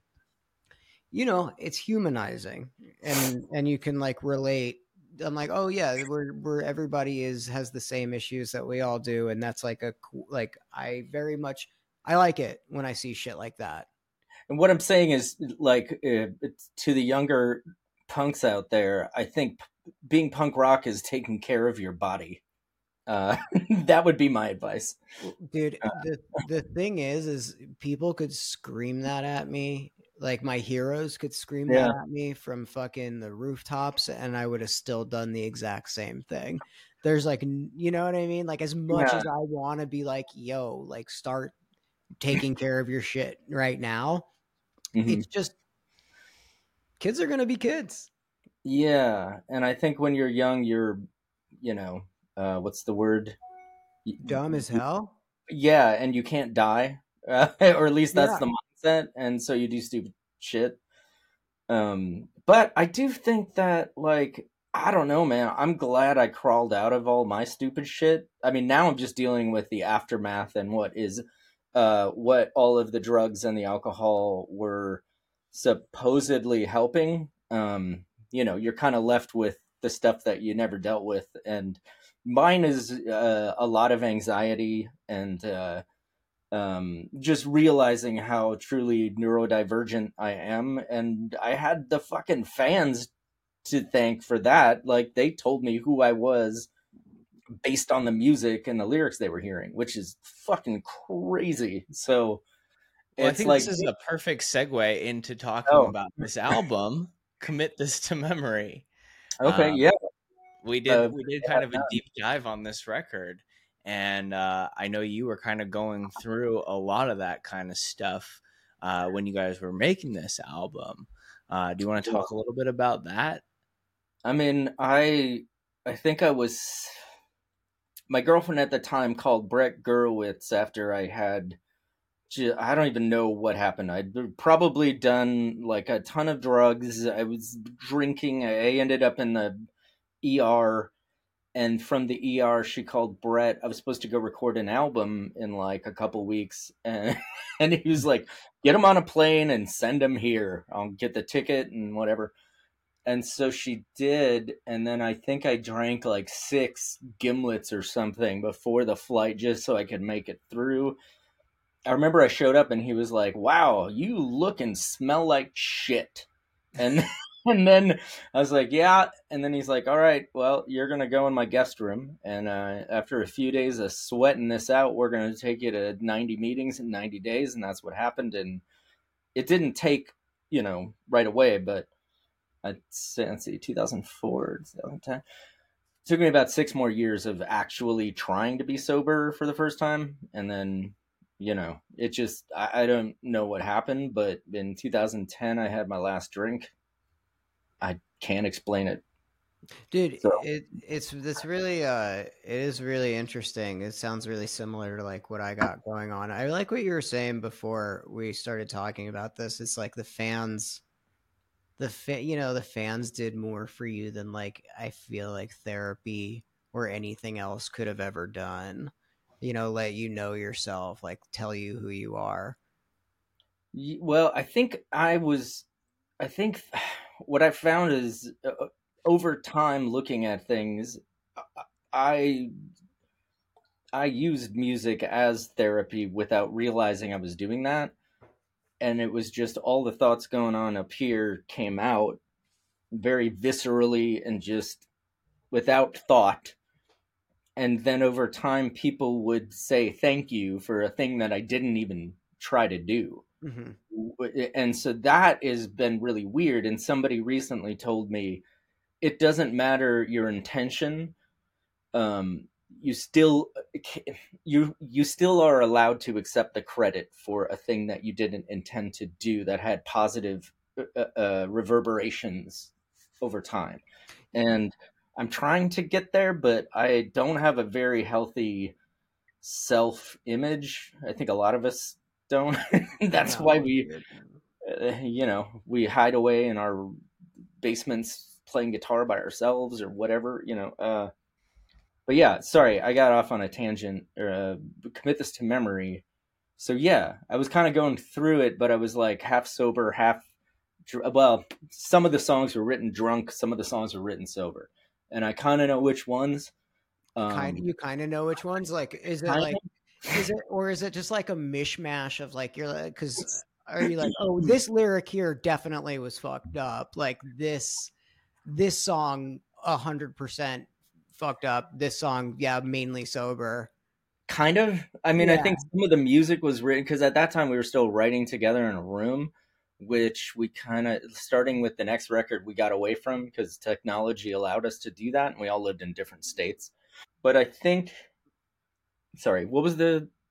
it's humanizing, and you can like relate. I'm like, oh yeah, we're everybody has the same issues that we all do, and that's like I like it when I see shit like that. And what I'm saying is like to the younger punks out there, I think being punk rock is taking care of your body. That would be my advice, dude. The thing is people could scream that at me, like my heroes could scream that at me from fucking the rooftops, and I would have still done the exact same thing. There's like, you know what I mean? Like as much as I want to be like, yo, like start taking care of your shit right now, it's just kids are gonna be kids. Yeah, and I think when you're young, you're, what's the word? Dumb as hell? Yeah, and you can't die. Or at least that's the mindset, and so you do stupid shit. But I do think that, like, I don't know, man. I'm glad I crawled out of all my stupid shit. I mean, now I'm just dealing with the aftermath and what all of the drugs and the alcohol were supposedly helping. You're kind of left with the stuff that you never dealt with. And mine is a lot of anxiety and just realizing how truly neurodivergent I am. And I had the fucking fans to thank for that. Like, they told me who I was based on the music and the lyrics they were hearing, which is fucking crazy. So Well, I it's think like, this is a perfect segue into talking oh, about this album, Commit This to Memory. okay, Um, yeah. we did kind of a deep dive on this record, and I know you were kind of going through a lot of that kind of stuff when you guys were making this album. Do you want to talk a little bit about that? I mean, I think my girlfriend at the time called Brett Gurewitz after I had, I don't even know what happened. I'd probably done like a ton of drugs. I was drinking. I ended up in the ER. And from the ER, she called Brett. I was supposed to go record an album in like a couple weeks. And he was like, get him on a plane and send him here. I'll get the ticket and whatever. And so she did. And then I think I drank like 6 gimlets or something before the flight just so I could make it through. I remember I showed up and he was like, wow, you look and smell like shit. And and then I was like, yeah. And then he's like, all right, well, you're going to go in my guest room. And after a few days of sweating this out, we're going to take you to 90 meetings in 90 days. And that's what happened. And it didn't take, right away, but I'd say, let's see, 2004, 2010. It took me about 6 more years of actually trying to be sober for the first time. And then, it just, I don't know what happened, but in 2010, I had my last drink. I can't explain it. Dude, So, it's really it is really interesting. It sounds really similar to like what I got going on. I like what you were saying before we started talking about this. It's like the fans did more for you than like I feel like therapy or anything else could have ever done. Let you know yourself, like tell you who you are. well, I think what I found is over time looking at things, I used music as therapy without realizing I was doing that. And it was just all the thoughts going on up here came out very viscerally and just without thought. And then over time, people would say thank you for a thing that I didn't even try to do. Mm-hmm. And so that has been really weird. And somebody recently told me it doesn't matter your intention. You still are allowed to accept the credit for a thing that you didn't intend to do that had positive reverberations over time. And I'm trying to get there, but I don't have a very healthy self-image. I think a lot of us don't. That's why we hide away in our basements playing guitar by ourselves or whatever, but yeah, sorry, I got off on a tangent. Commit This to Memory. So yeah, I was kind of going through it, but I was like half sober, well, some of the songs were written drunk, some of the songs were written sober, and I kind of know which ones. You kind of know which ones. Like, is it just like a mishmash of like you're like, because are you like, oh, this lyric here definitely was fucked up. Like this song 100% fucked up. This song, yeah, mainly sober. Kind of. I mean, Yeah. I think some of the music was written because at that time we were still writing together in a room, which we kind of, starting with the next record, we got away from because technology allowed us to do that, and we all lived in different states. But I think, sorry, what was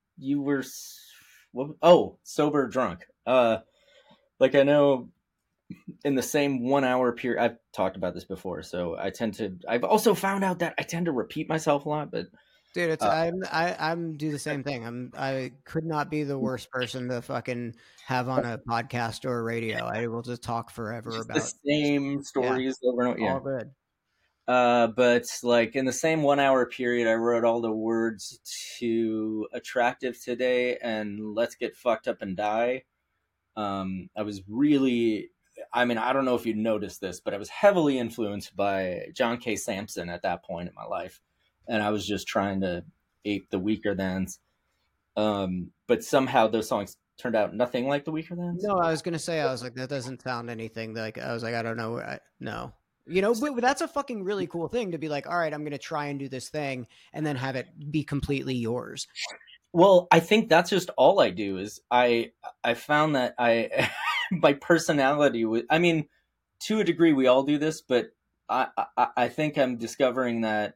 sober, drunk. Like I know in the same 1 hour period, I've talked about this before, so I've also found out that I tend to repeat myself a lot, but dude, it's I'm do the same thing. I could not be the worst person to fucking have on a podcast or a radio. I will just talk forever about the same stories over and over. Yeah. All good. But like in the same 1 hour period, I wrote all the words to Attractive Today and Let's Get Fucked Up and Die. I was really, I mean, I don't know if you noticed this, but I was heavily influenced by John K. Sampson at that point in my life. And I was just trying to ape the Weakerthans. But somehow those songs turned out nothing like the Weakerthans. No, I was going to say, I was like, that doesn't sound anything like, I was like, I don't know. No. You know, but that's a fucking really cool thing to be like, all right, I'm going to try and do this thing and then have it be completely yours. Well, I think that's just all I do is I found that my personality I mean, to a degree we all do this, but I think I'm discovering that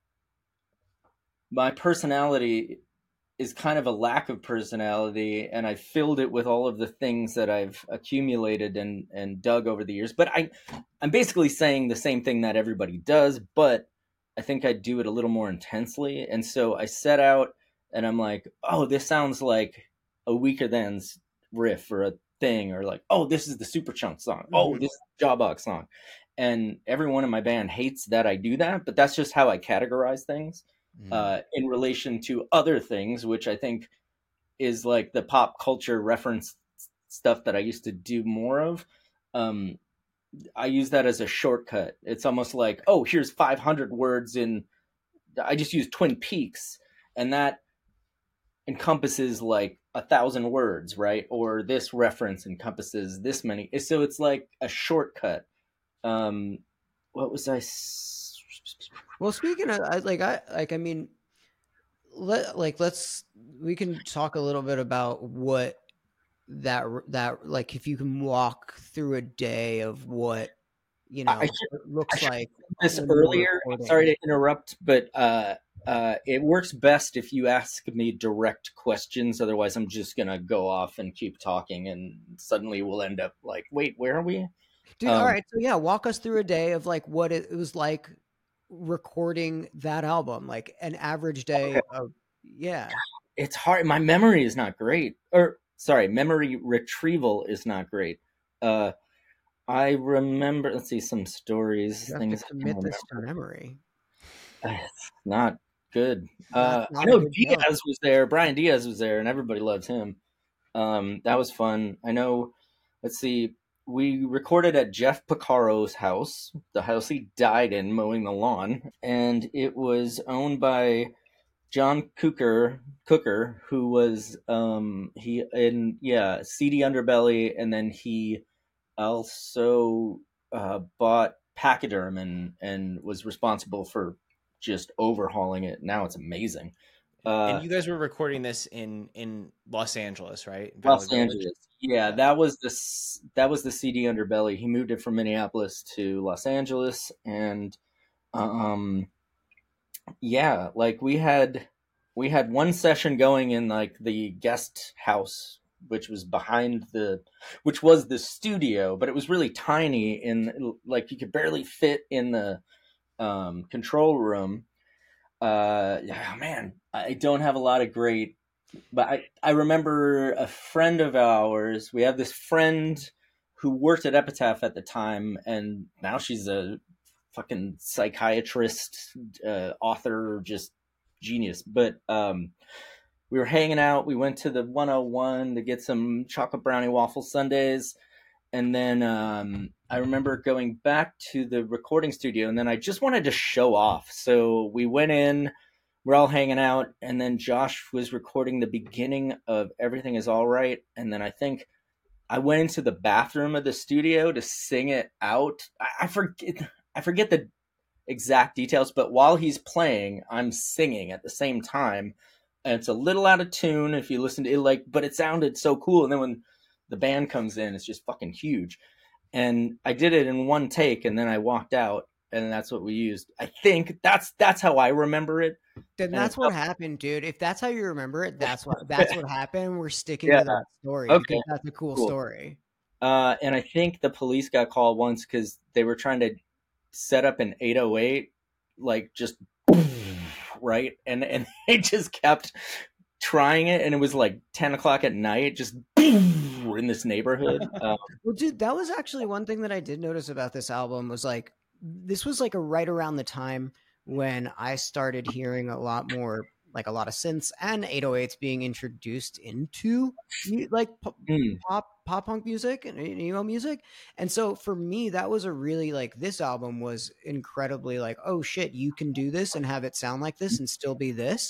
my personality is kind of a lack of personality, and I filled it with all of the things that I've accumulated and dug over the years. But I'm basically saying the same thing that everybody does, but I think I do it a little more intensely. And so I set out and I'm like, oh, this sounds like a Weaker Than's riff or a thing, or like, oh, this is the Superchunk song. Oh, this is the Jawbox song. And everyone in my band hates that I do that, but that's just how I categorize things. In relation to other things, which I think is like the pop culture reference stuff that I used to do more of. I use that as a shortcut. It's almost like, oh, here's 500 words I just use Twin Peaks, and that encompasses like 1,000 words, right? Or this reference encompasses this many. So it's like a shortcut. What was I? Well, speaking of, we can talk a little bit about what that like, if you can walk through a day of what, you know, it looks like. This earlier, sorry to interrupt, but it works best if you ask me direct questions. Otherwise, I'm just gonna go off and keep talking, and suddenly we'll end up like, wait, where are we? Dude, all right, so yeah, walk us through a day of like what it was like recording that album, like an average day of. Yeah, it's hard. My memory is not great, or sorry, memory retrieval is not great. I remember, let's see, some stories, you things. have to commit this to memory. It's not good. I know Diaz was there, Brian Diaz was there, and everybody loves him. That was fun. I know, let's see, we recorded at Jeff Piccaro's house, the house he died in mowing the lawn, and it was owned by John Cooker, who was CD Underbelly, and then he also bought Pachyderm and was responsible for just overhauling it. Now it's amazing. And you guys were recording this in Los Angeles, right? Los Angeles. Yeah, that was the CD Underbelly. He moved it from Minneapolis to Los Angeles, and yeah, like we had one session going in like the guest house, which was which was the studio, but it was really tiny, and like you could barely fit in the control room. Man, I don't have a lot of great, but I remember a friend of ours. We have this friend who worked at Epitaph at the time, and now she's a fucking psychiatrist, author, just genius. But we were hanging out. We went to the 101 to get some chocolate brownie waffle sundaes. And then I remember going back to the recording studio, and then I just wanted to show off. So we went in, we're all hanging out, and then Josh was recording the beginning of Everything Is All Right. And then I think I went into the bathroom of the studio to sing it out. I forget the exact details, but while he's playing, I'm singing at the same time. And it's a little out of tune if you listen to it, like, but it sounded so cool. And then when the band comes in, it's just fucking huge. And I did it in one take, and then I walked out, and that's what we used. I think that's how I remember it. Then that's what happened, dude. If that's how you remember it, that's what happened. We're sticking to that story because that's a cool story. And I think the police got called once because they were trying to set up an 808, like just right, and they just kept trying it, and it was like 10 o'clock at night, just in this neighborhood. Well, dude, that was actually one thing that I did notice about this album was like, this was like right around the time when I started hearing a lot more, like a lot of synths and 808s being introduced into like pop punk music and emo music. And so for me, that was a really like, this album was incredibly like, oh shit, you can do this and have it sound like this and still be this.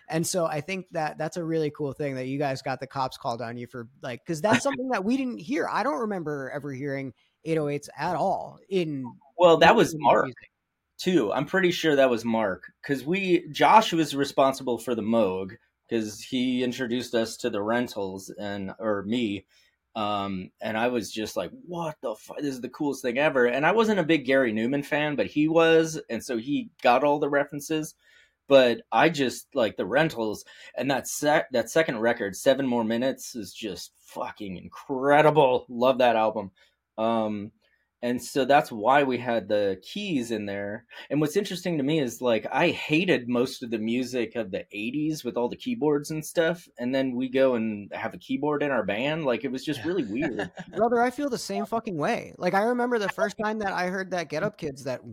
And so I think that that's a really cool thing that you guys got the cops called on you for, like, because that's something that we didn't hear. I don't remember ever hearing 808s at all in. Well, that was in Mark music. too. I'm pretty sure that was Mark because Josh was responsible for the Moog because he introduced us to the Rentals or me. And I was just like, what the fuck? This is the coolest thing ever. And I wasn't a big Gary Newman fan, but he was. And so he got all the references. But I just like the Rentals, and that second record, 7 More Minutes, is just fucking incredible. Love that album. And so that's why we had the keys in there. And what's interesting to me is, like, I hated most of the music of the 80s with all the keyboards and stuff. And then we go and have a keyboard in our band. Like, it was just really weird. Brother, I feel the same fucking way. Like, I remember the first time that I heard that Get Up Kids, that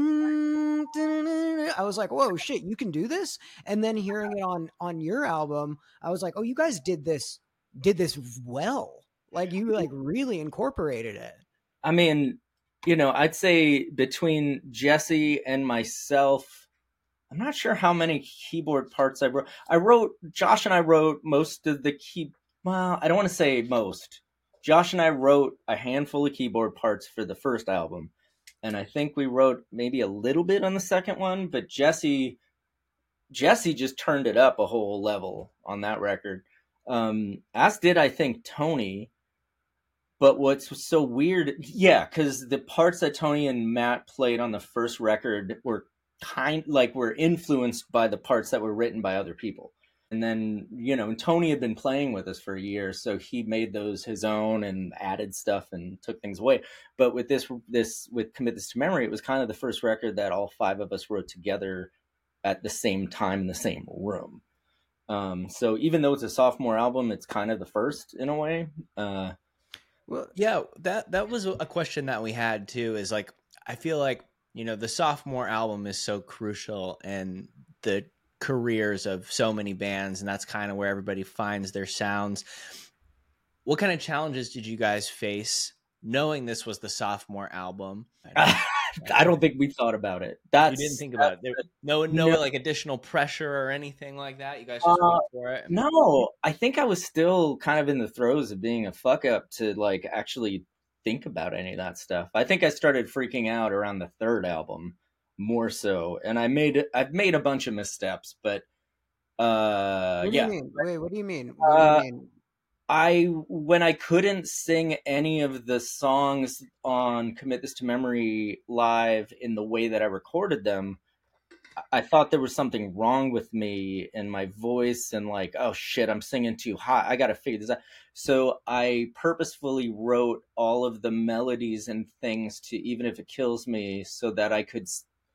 I was like, whoa, shit, you can do this? And then hearing it on your album, I was like, oh, you guys did this well. Like, you like really incorporated it. I mean, I'd say between Jesse and myself, I'm not sure how many keyboard parts I wrote. Josh and I wrote most of the well, I don't want to say most. Josh and I wrote a handful of keyboard parts for the first album. And I think we wrote maybe a little bit on the second one, but Jesse just turned it up a whole level on that record. As did, I think, Tony. But what's so weird, because the parts that Tony and Matt played on the first record were were influenced by the parts that were written by other people. And then, Tony had been playing with us for a year, so he made those his own and added stuff and took things away. But with with Commit This to Memory, it was kind of the first record that all 5 of us wrote together at the same time in the same room. So even though it's a sophomore album, it's kind of the first in a way. Well, yeah, that was a question that we had too, is like, I feel like, the sophomore album is so crucial in the careers of so many bands, and that's kind of where everybody finds their sounds. What kind of challenges did you guys face knowing this was the sophomore album? I don't think we thought about it. You didn't think about it. No, like additional pressure or anything like that. You guys just went for it. No, I think I was still kind of in the throes of being a fuck up to like actually think about any of that stuff. I think I started freaking out around the third album more so, and I've made a bunch of missteps, but what do you mean? Wait, what do you mean? What do you mean? When I couldn't sing any of the songs on Commit This to Memory live in the way that I recorded them, I thought there was something wrong with me and my voice, and like, oh shit, I'm singing too high. I got to figure this out. So I purposefully wrote all of the melodies and things to Even If It Kills Me so that I could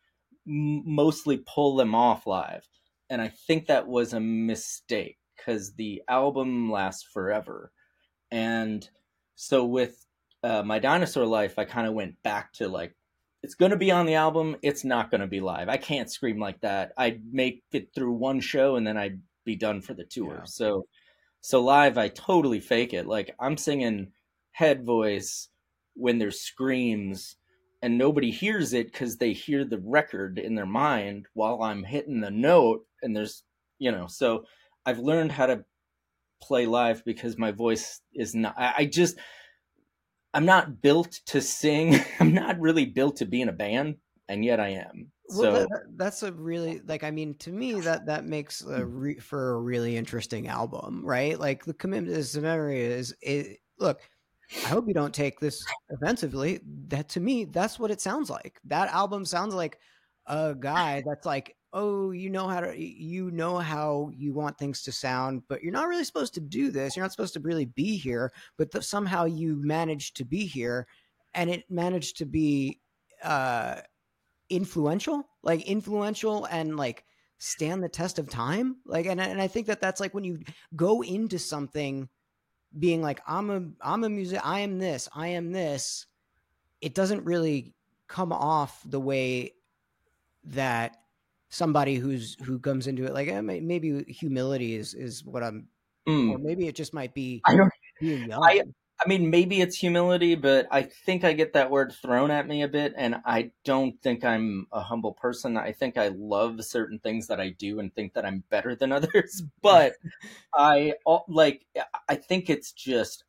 mostly pull them off live. And I think that was a mistake, because the album lasts forever. And so with My Dinosaur Life, I kind of went back to like, it's going to be on the album, it's not going to be live. I can't scream like that. I'd make it through one show and then I'd be done for the tour. Yeah. So live, I totally fake it. Like, I'm singing head voice when there's screams, and nobody hears it because they hear the record in their mind while I'm hitting the note. And there's, so I've learned how to play live because my voice is not, I'm not built to sing. I'm not really built to be in a band, and yet I am. Well, that's a really, like, I mean, to me, that makes for a really interesting album, right? Like, the Commitment to Memory look, I hope you don't take this offensively. That, to me, that's what it sounds like. That album sounds like a guy that's like, oh, you know how you want things to sound, but you're not really supposed to do this. You're not supposed to really be here, but somehow you managed to be here, and it managed to be influential and like stand the test of time. Like, and I think that's like when you go into something being like, I'm a music, I am this, it doesn't really come off the way that somebody who comes into it like, maybe humility is what I'm, or maybe it just might be being young. I mean, maybe it's humility, but I think I get that word thrown at me a bit, and I don't think I'm a humble person. I think I love certain things that I do and think that I'm better than others, but like I think it's just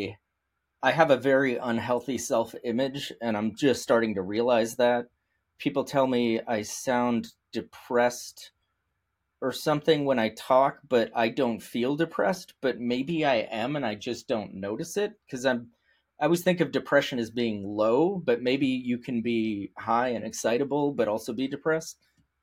I have a very unhealthy self-image, and I'm just starting to realize that. People tell me I sound depressed or something when I talk, but I don't feel depressed, but maybe I am and I just don't notice it because I always think of depression as being low, but maybe you can be high and excitable but also be depressed.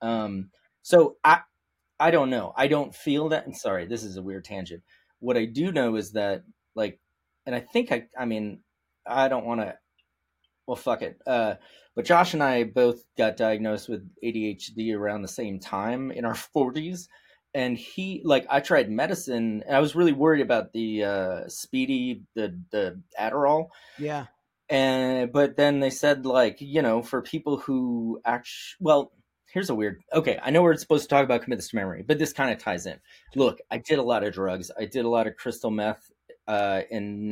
So I don't know. I don't feel that. And sorry, this is a weird tangent. What I do know is that, like, and I think I mean, I don't want to, well, fuck it. But Josh and I both got diagnosed with ADHD around the same time in our 40s. And I tried medicine and I was really worried about the Speedy, the Adderall. Yeah. But then they said, like, for people who actually, well, here's a weird, okay, I know we're supposed to talk about commit this to memory, but this kind of ties in. Look, I did a lot of drugs. I did a lot of crystal meth in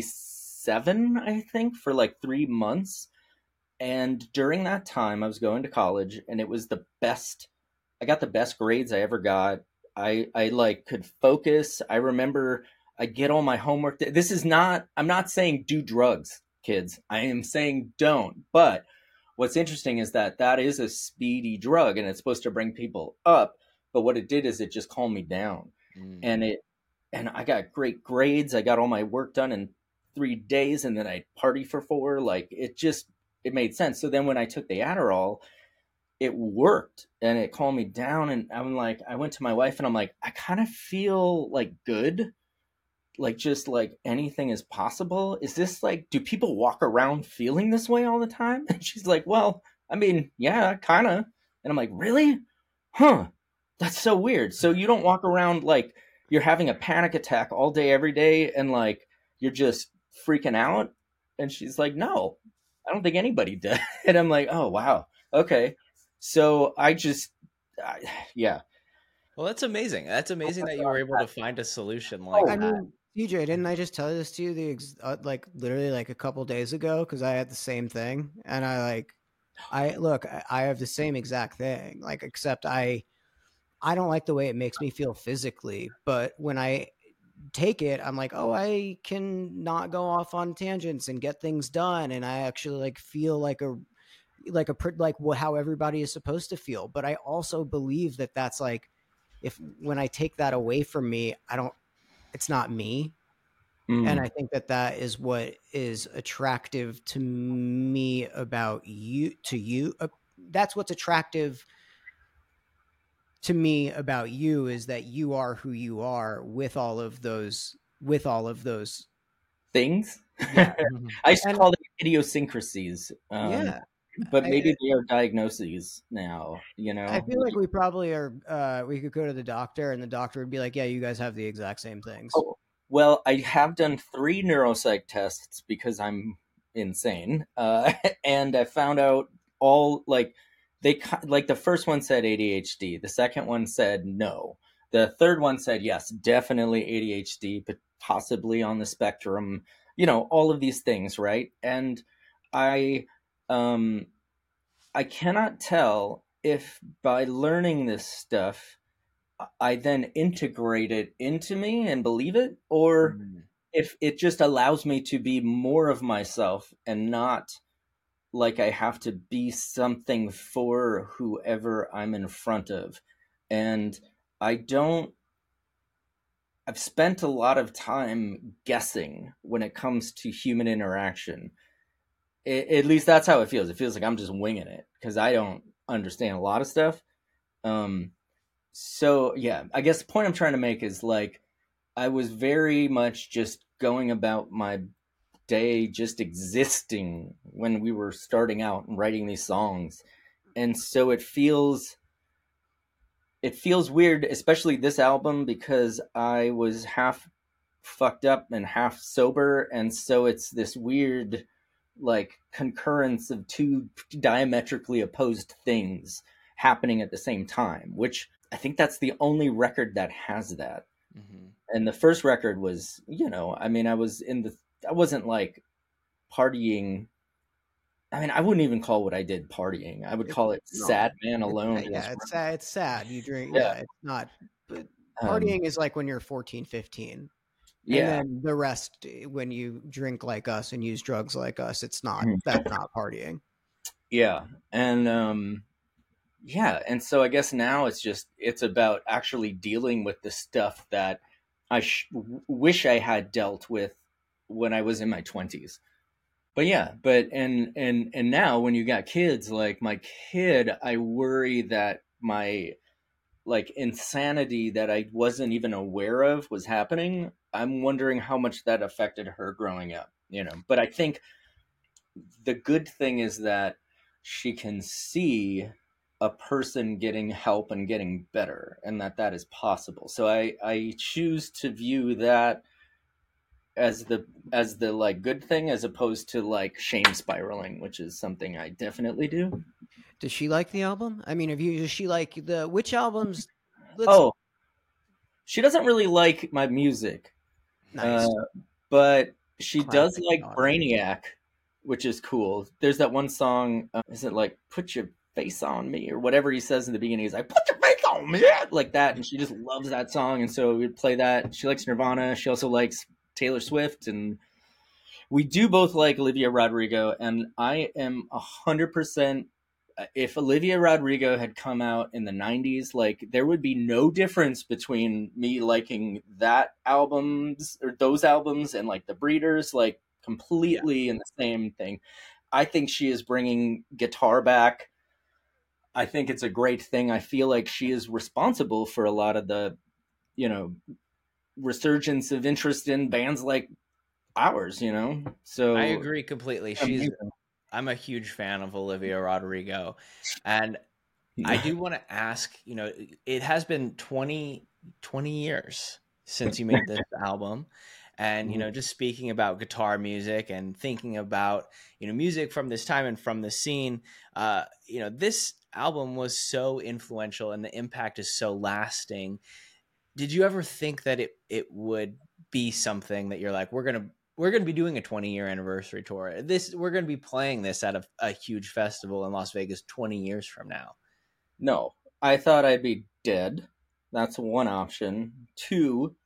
97, I think, for like 3 months. And during that time, I was going to college, and it was the best. I got the best grades I ever got. I like could focus. I remember I get all my homework. This is not, I'm not saying do drugs, kids. I am saying don't. But what's interesting is that is a speedy drug, and it's supposed to bring people up. But what it did is it just calmed me down. And I got great grades. I got all my work done in 3 days, and then I party for 4. Like, it made sense. So then when I took the Adderall, it worked and it calmed me down. And I'm like, I went to my wife and I'm like, I kind of feel like good. Like, just like anything is possible. Is this like, do people walk around feeling this way all the time? And she's like, well, I mean, yeah, kind of. And I'm like, really? Huh. That's so weird. So you don't walk around like you're having a panic attack all day, every day, and like you're just freaking out? And she's like, no, I don't think anybody did. And I'm like, oh, wow. Okay. So yeah. Well, that's amazing. That's amazing that you were able to find a solution like I that. mean, TJ, didn't I just tell this to you like literally like a couple days ago? Because I had the same thing, and I have the same exact thing. Like, except I don't like the way it makes me feel physically, but when I take it, I'm like, oh, I can not go off on tangents and get things done, and I actually like feel like how everybody is supposed to feel. But I also believe that that's like, when I take that away from me, it's not me. And I think that is what is attractive to me about you, to you. That's what's attractive to me about you, is that you are who you are with all of those things. Yeah. I used to call them idiosyncrasies. Yeah. But maybe they are diagnoses now, I feel like we probably are. We could go to the doctor, and the doctor would be like, "Yeah, you guys have the exact same things." Oh, well, I have done 3 neuropsych tests because I'm insane, and I found out all like the first one said ADHD, the second one said no, the third one said yes, definitely ADHD, but possibly on the spectrum. All of these things, right? And I cannot tell if by learning this stuff, I then integrate it into me and believe it, or if it just allows me to be more of myself and not like I have to be something for whoever I'm in front of. And I've spent a lot of time guessing when it comes to human interaction. At least that's how it feels. It feels like I'm just winging it because I don't understand a lot of stuff. So yeah, I guess the point I'm trying to make is like, I was very much just going about my day, just existing when we were starting out and writing these songs. And so it feels weird, especially this album, because I was half fucked up and half sober. And so it's this weird like concurrence of 2 diametrically opposed things happening at the same time, which I think that's the only record that has that. And the first record was, I mean, I was in wasn't like partying. I mean, I wouldn't even call what I did partying. I would call it No. sad man alone. Yeah, it's sad. It's sad. You drink. Yeah. Yeah, it's not. But Um, partying is like when you're 14, 15. yeah. And then the rest, when you drink like us and use drugs like us, it's not. Mhm. That's not partying. Yeah. And yeah, and so I guess now it's about actually dealing with the stuff that I wish I had dealt with when I was in my 20s. But yeah, and now when you got kids, like my kid, I worry that my like insanity that I wasn't even aware of was happening. I'm wondering how much that affected her growing up, But I think the good thing is that she can see a person getting help and getting better, and that is possible. So I choose to view that as the like good thing, as opposed to like shame spiraling, which is something I definitely do. Does she like the album? I mean, does she like which albums? Oh, she doesn't really like my music. Nice. But she does Classic like daughter. Brainiac, which is cool. There's that one song, is it like "Put Your Face on Me" or whatever he says in the beginning? He's like, "Put your face on me," like that, and she just loves that song, and so we play that. She likes Nirvana. She also likes Taylor Swift, and we do both like Olivia Rodrigo. And I am 100%. If Olivia Rodrigo had come out in the 90s, like there would be no difference between me liking that albums or those albums and like the Breeders, like completely in the same thing. I think she is bringing guitar back. I think it's a great thing. I feel like she is responsible for a lot of the, resurgence of interest in bands like ours, So I agree completely. I'm a huge fan of Olivia Rodrigo, and I do want to ask, it has been 20 years since you made this album. And, just speaking about guitar music and thinking about, music from this time and from the scene, this album was so influential and the impact is so lasting. Did you ever think that it would be something that you're like, we're going to be doing a 20-year anniversary tour. We're going to be playing this at a huge festival in Las Vegas 20 years from now? No, I thought I'd be dead. That's one option. Two,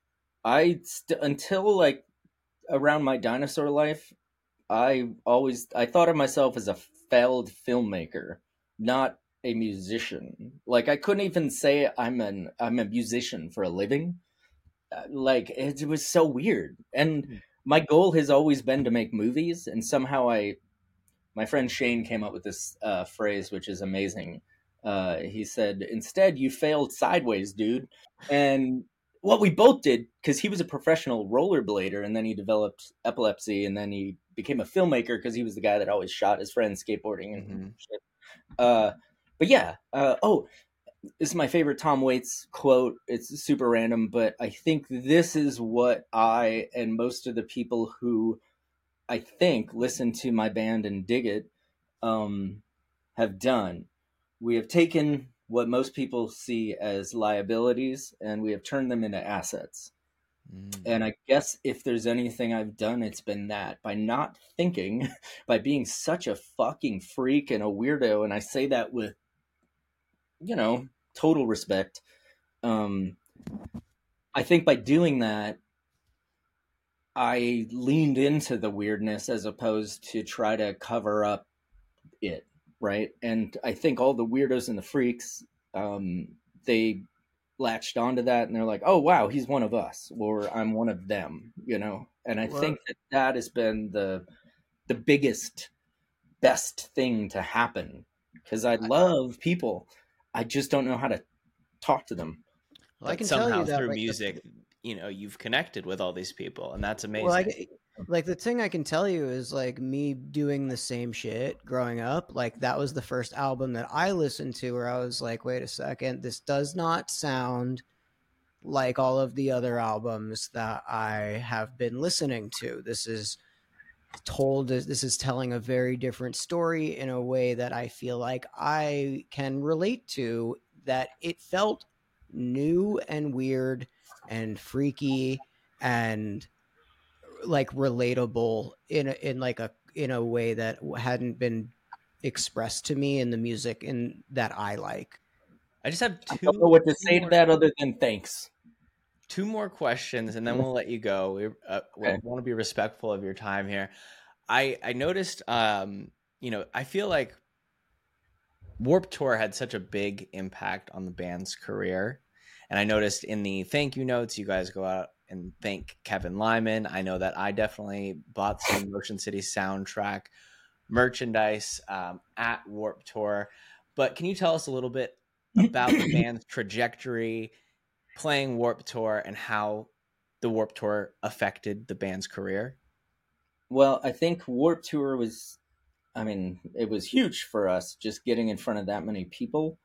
until like around my dinosaur life, I thought of myself as a failed filmmaker, not a musician. Like I couldn't even say I'm a musician for a living. Like it was so weird. And my goal has always been to make movies, and somehow my friend Shane came up with this phrase, which is amazing. He said, "Instead, you failed sideways, dude." And what we both did, because he was a professional rollerblader, and then he developed epilepsy, and then he became a filmmaker because he was the guy that always shot his friends skateboarding and shit. But yeah, this is my favorite Tom Waits quote. It's super random, but I think this is what I and most of the people who I think listen to my band and dig it have done. We have taken what most people see as liabilities and we have turned them into assets. And I guess if there's anything I've done, it's been that, by not thinking, by being such a fucking freak and a weirdo. And I say that with, total respect. I think by doing that, I leaned into the weirdness as opposed to try to cover up it, right? And I think all the weirdos and the freaks, they latched onto that and they're like, oh wow, he's one of us, or I'm one of them, And I think that has been the biggest, best thing to happen, because I love people. I just don't know how to talk to them. Well, I can somehow tell you that through like, music, you've connected with all these people, and that's amazing. Well, like the thing I can tell you is like me doing the same shit growing up. Like that was the first album that I listened to where I was like, wait a second, this does not sound like all of the other albums that I have been listening to. This is telling a very different story in a way that I feel like I can relate to, that it felt new and weird and freaky and like relatable in a way that hadn't been expressed to me in the music and that I like. I just have I don't know what to say to that other than thanks. Two more questions, and then we'll let you go. We want to be respectful of your time here. I noticed, I feel like Warped Tour had such a big impact on the band's career. And I noticed in the thank you notes, you guys go out and thank Kevin Lyman. I know that I definitely bought some Motion City soundtrack merchandise at Warped Tour. But can you tell us a little bit about the band's trajectory, playing Warped Tour, and how the Warped Tour affected the band's career? Well, I think Warped Tour it was huge for us just getting in front of that many people.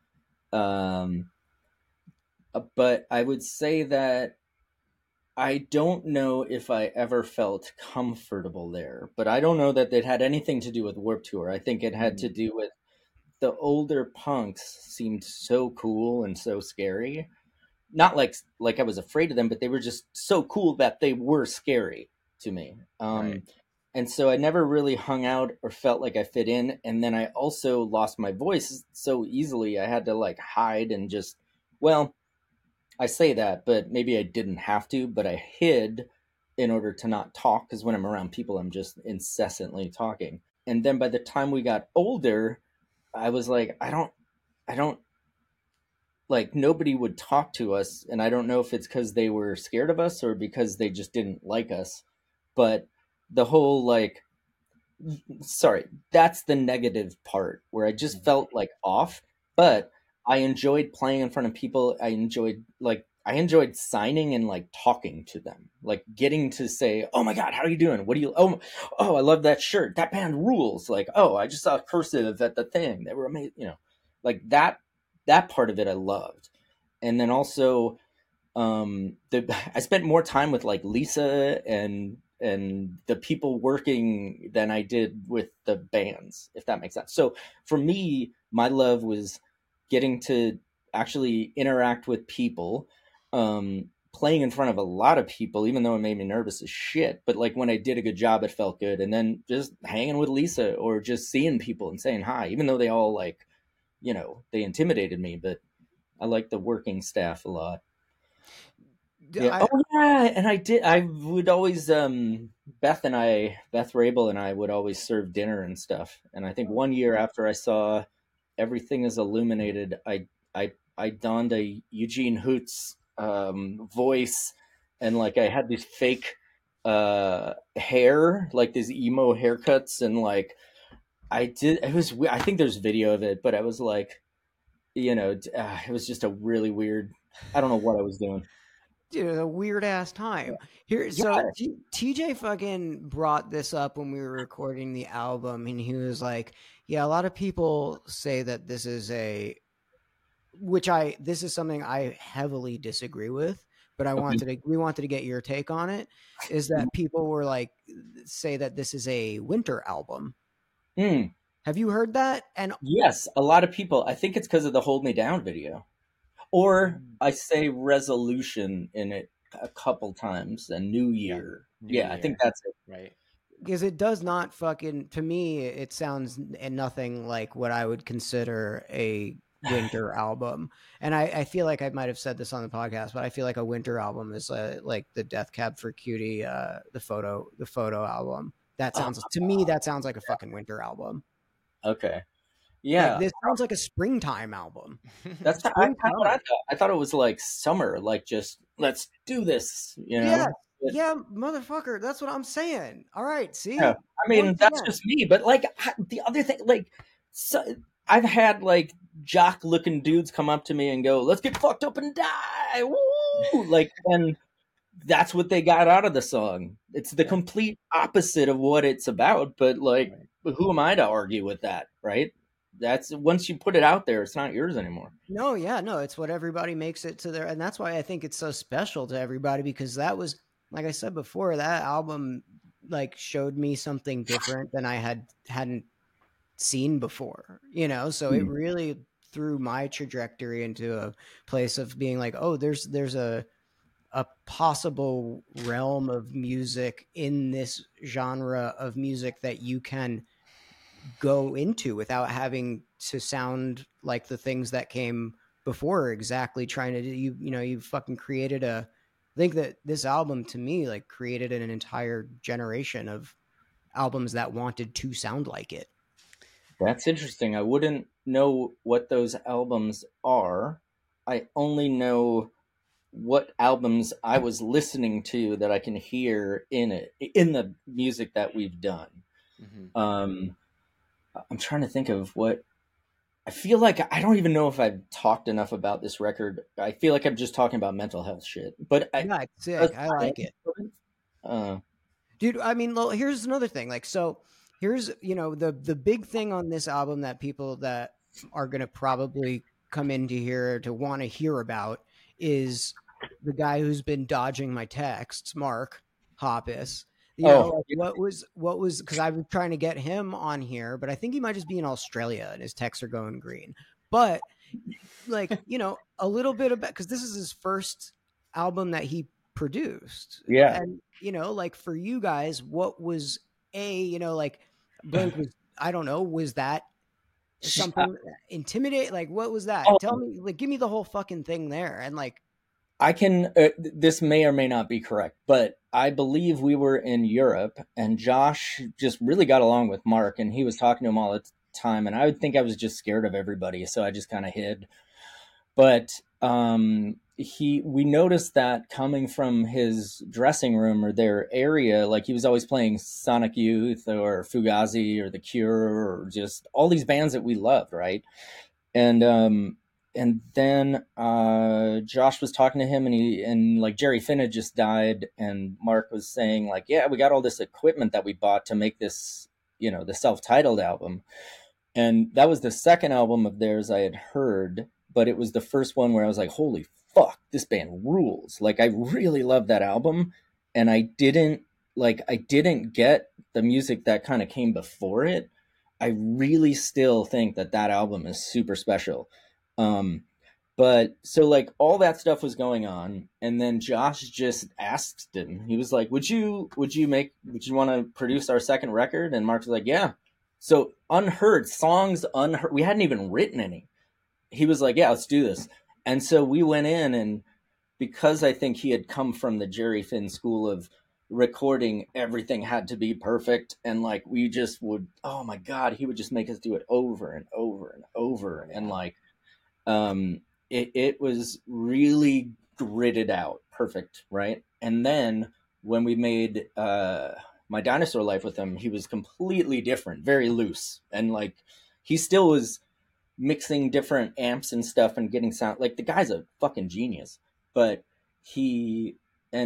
But I would say that I don't know if I ever felt comfortable there, but I don't know that it had anything to do with Warped Tour. I think it had to do with the older punks seemed so cool and so scary. Not like I was afraid of them, but they were just so cool that they were scary to me. Right. And so I never really hung out or felt like I fit in. And then I also lost my voice so easily. I had to like hide and just, well, I say that, but maybe I didn't have to, but I hid in order to not talk. Because when I'm around people, I'm just incessantly talking. And then by the time we got older, I was like, I don't like, nobody would talk to us. And I don't know if it's because they were scared of us or because they just didn't like us. But the whole that's the negative part where I just felt like off, but I enjoyed playing in front of people. I enjoyed signing and like talking to them, like getting to say, oh my God, how are you doing? What do you, oh, I love that shirt. That band rules. Like, oh, I just saw cursive at the thing. They were amazing. Like that part of it I loved. And then also I spent more time with like Lisa and the people working than I did with the bands, if that makes sense. So for me, my love was getting to actually interact with people, playing in front of a lot of people, even though it made me nervous as shit. But like when I did a good job, it felt good. And then just hanging with Lisa or just seeing people and saying hi, even though they all like, they intimidated me, but I like the working staff a lot. Yeah. And I would always, Beth Rabel and I would always serve dinner and stuff. And I think one year after I saw Everything Is Illuminated, I donned a Eugene Hoots voice, and like I had these fake hair, like these emo haircuts, and like I think there's video of it, but I was like, it was just a really weird, I don't know what I was doing. Dude, a weird ass time here. So TJ fucking brought this up when we were recording the album, and he was like, yeah, a lot of people say that this is something I heavily disagree with, but we wanted to get your take on it, is that people were like, say that this is a winter album. Have you heard that? And yes, a lot of people, I think it's because of the Hold Me Down video. Or I say resolution in it a couple times, a New Year. New Year. I think that's it. Right. Because it does not fucking, to me, it sounds nothing like what I would consider a winter album. And I feel like I might have said this on the podcast, but I feel like a winter album is like the Death Cab for Cutie, the photo album. That sounds, to me, that sounds like a fucking winter album. Okay. Yeah, like, this sounds like a springtime album. That's what I thought. I thought it was like summer, like just let's do this, Yeah, motherfucker. That's what I'm saying. All right, see. Yeah. I mean, that's just me, but like the other thing, like, so I've had like jock-looking dudes come up to me and go, "Let's get fucked up and die!" Woo! Like, and that's what they got out of the song. It's the complete opposite of what it's about. But like, who am I to argue with that, right? That's once you put it out there, it's not yours anymore. No, it's what everybody makes it to their, and that's why I think it's so special to everybody, because that was, like I said before, that album like showed me something different than I hadn't seen before, so it really threw my trajectory into a place of being like, oh, there's a a possible realm of music in this genre of music that you can go into without having to sound like the things that came before, exactly trying to do, you fucking created I think that this album to me like created an entire generation of albums that wanted to sound like it. That's interesting. I wouldn't know what those albums are. I only know what albums I was listening to that I can hear in the music that we've done. I'm trying to think of what I feel like. I don't even know if I've talked enough about this record. I feel like I'm just talking about mental health shit, but Yeah, it's sick. I like it. Uh, Dude, I mean, here's another thing. Like, so here's, the big thing on this album that people that are going to probably come into here to want to hear about is the guy who's been dodging my texts, Mark Hoppus. What was, because I was trying to get him on here, but I think he might just be in Australia and his texts are going green. But like, a little bit about, because this is his first album that he produced. Yeah. And, like for you guys, what was like Blink was, I don't know, was that something intimidate? Like, what was that? Tell me, like, give me the whole fucking thing there. And like, I can, this may or may not be correct, but I believe we were in Europe and Josh just really got along with Mark and he was talking to him all the time. And I would think I was just scared of everybody. So I just kind of hid. But we noticed that coming from his dressing room or their area, like he was always playing Sonic Youth or Fugazi or The Cure or just all these bands that we loved, right? And then Josh was talking to him and like Jerry Finn had just died and Mark was saying like, yeah, we got all this equipment that we bought to make this, the self-titled album. And that was the second album of theirs I had heard, but it was the first one where I was like, holy fuck, this band rules. Like I really love that album. And I didn't get the music that kind of came before it. I really still think that album is super special. But so like all that stuff was going on and then Josh just asked him, he was like, would you want to produce our second record? And Mark was like, yeah. So unheard songs, we hadn't even written any. He was like, yeah, let's do this. And so we went in and because I think he had come from the Jerry Finn school of recording, everything had to be perfect. And like, we just would, oh my God, he would just make us do it over and over and over. And like, it was really gridded out perfect, right? And then when we made My Dinosaur Life with him, he was completely different, very loose, and like he still was mixing different amps and stuff and getting sound. Like the guy's a fucking genius, but he'd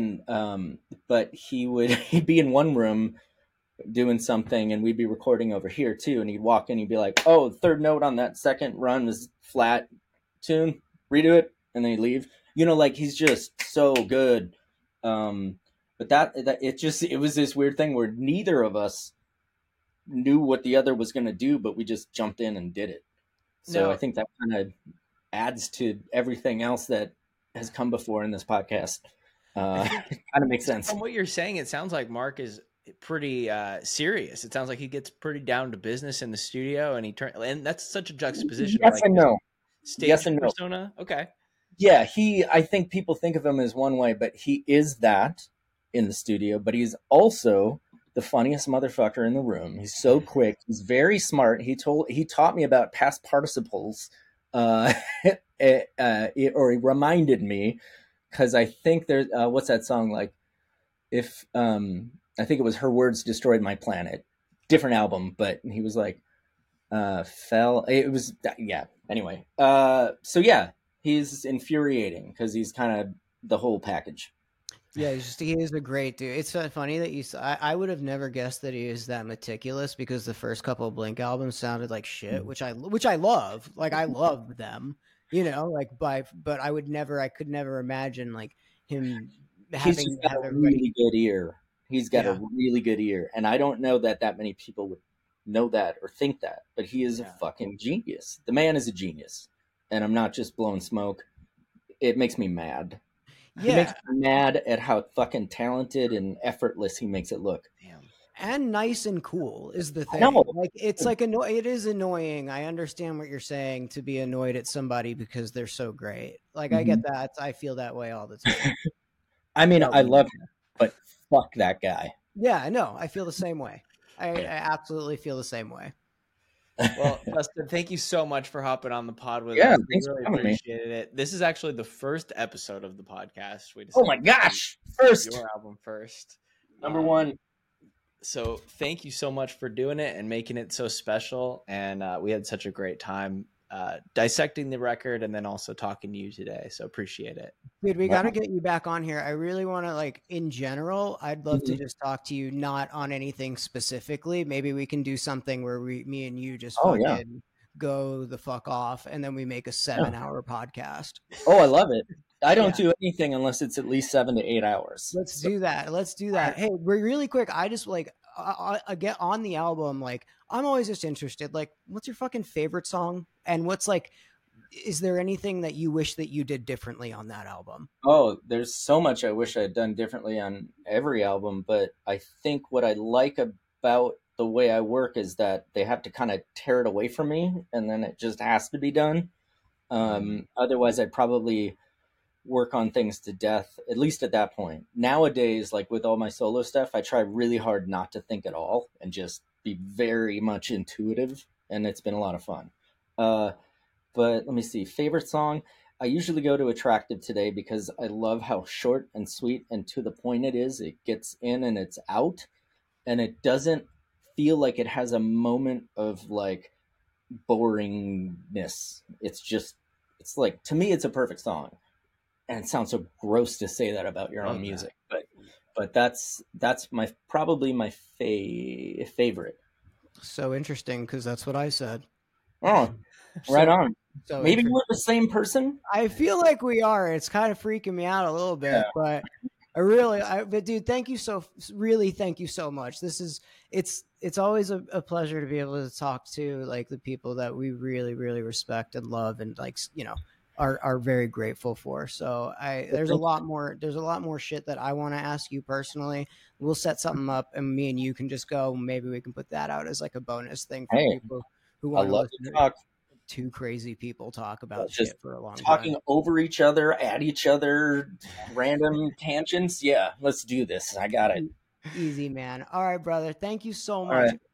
be in one room doing something and we'd be recording over here too, and he'd walk in, he'd be like, oh, third note on that second run was flat, tune, redo it, and then he'd leave. Like he's just so good. But that it was this weird thing where neither of us knew what the other was going to do, but we just jumped in and did it. So I think that kind of adds to everything else that has come before in this podcast. It kind of makes sense. From what you're saying, it sounds like Mark is pretty serious. It sounds like he gets pretty down to business in the studio, and that's such a juxtaposition. Yes and no. Stage yes and persona. No. Okay. Yeah, I think people think of him as one way, but he is that in the studio. But he's also the funniest motherfucker in the room. He's so quick. He's very smart. He taught me about past participles, or he reminded me, because I think there's what's that song like? If I think it was Her Words Destroyed My Planet, different album, but he was like, fell. It was yeah. Anyway, so yeah, he's infuriating because he's kind of the whole package. Yeah, he is a great dude. It's funny that I would have never guessed that he is that meticulous, because the first couple of Blink albums sounded like shit, which I love. Like I love them, but I could never imagine like him having He's got a really good ear. He's got a really good ear, and I don't know that many people would know that or think that, but he is a fucking genius. The man is a genius, and I'm not just blowing smoke. It makes me mad. He makes Yeah, me mad at how fucking talented and effortless he makes it look. Damn. and nice and cool is the I know. thing. Like it's like it is annoying. I understand what you're saying, to be annoyed at somebody because they're so great. Like I get that. I feel that way all the time. I mean, No, I love him, but fuck that guy. Yeah, I know. I feel the same way. I absolutely feel the same way. Well, Dustin, thank you so much for hopping on the pod with Yeah, us. We thanks for really having me. appreciated it. This is actually the first episode of the podcast. We Oh my decided to gosh! do First, your album first. number one. So thank you so much for doing it and making it so special. And we had such a great time dissecting the record and then also talking to you today. So appreciate it. Dude, we Wow. got to get you back on here. I really want to, like, in general, I'd love to Mhm. just talk to you, not on anything specifically. Maybe we can do something where me and you just Oh, fucking yeah. go the fuck off, and then we make a 7-hour podcast. Oh, I love it. I don't Yeah. do anything unless it's at least 7 to 8 hours. Let's do that. Let's do that. Hey, really quick, I just like I get on the album. Like, I'm always just interested. Like, what's your fucking favorite song? And what's like, is there anything that you wish that you did differently on that album? Oh, there's so much I wish I had done differently on every album, but I think what I like about the way I work is that they have to kind of tear it away from me, and then it just has to be done. Otherwise, I'd probably work on things to death, at least at that point. Nowadays, like with all my solo stuff, I try really hard not to think at all and just be very much intuitive, and it's been a lot of fun. But let me see, favorite song. I usually go to Attractive Today because I love how short and sweet and to the point it is. It gets in and it's out, and it doesn't feel like it has a moment of like boringness. It's like, to me, it's a perfect song. And it sounds so gross to say that about your own music, but that's my probably my favorite. So interesting, because that's what I said. Oh, right on. So Maybe we're the same person. I feel like we are. It's kind of freaking me out a little bit, Yeah. but but dude, thank you so much. It's always a pleasure to be able to talk to like the people that we really, really respect and love, and like, you know, are very grateful for. So there's a lot more shit that I want to ask you personally. We'll set something up, and me and you can just go. Maybe we can put that out as like a bonus thing for people who I want to love listen to to talk. two crazy people talk about Just shit for a long talking time. over each other, at each other, random tangents. Yeah, let's do this. I got it. Easy, man. All right, brother. Thank you so All much. right.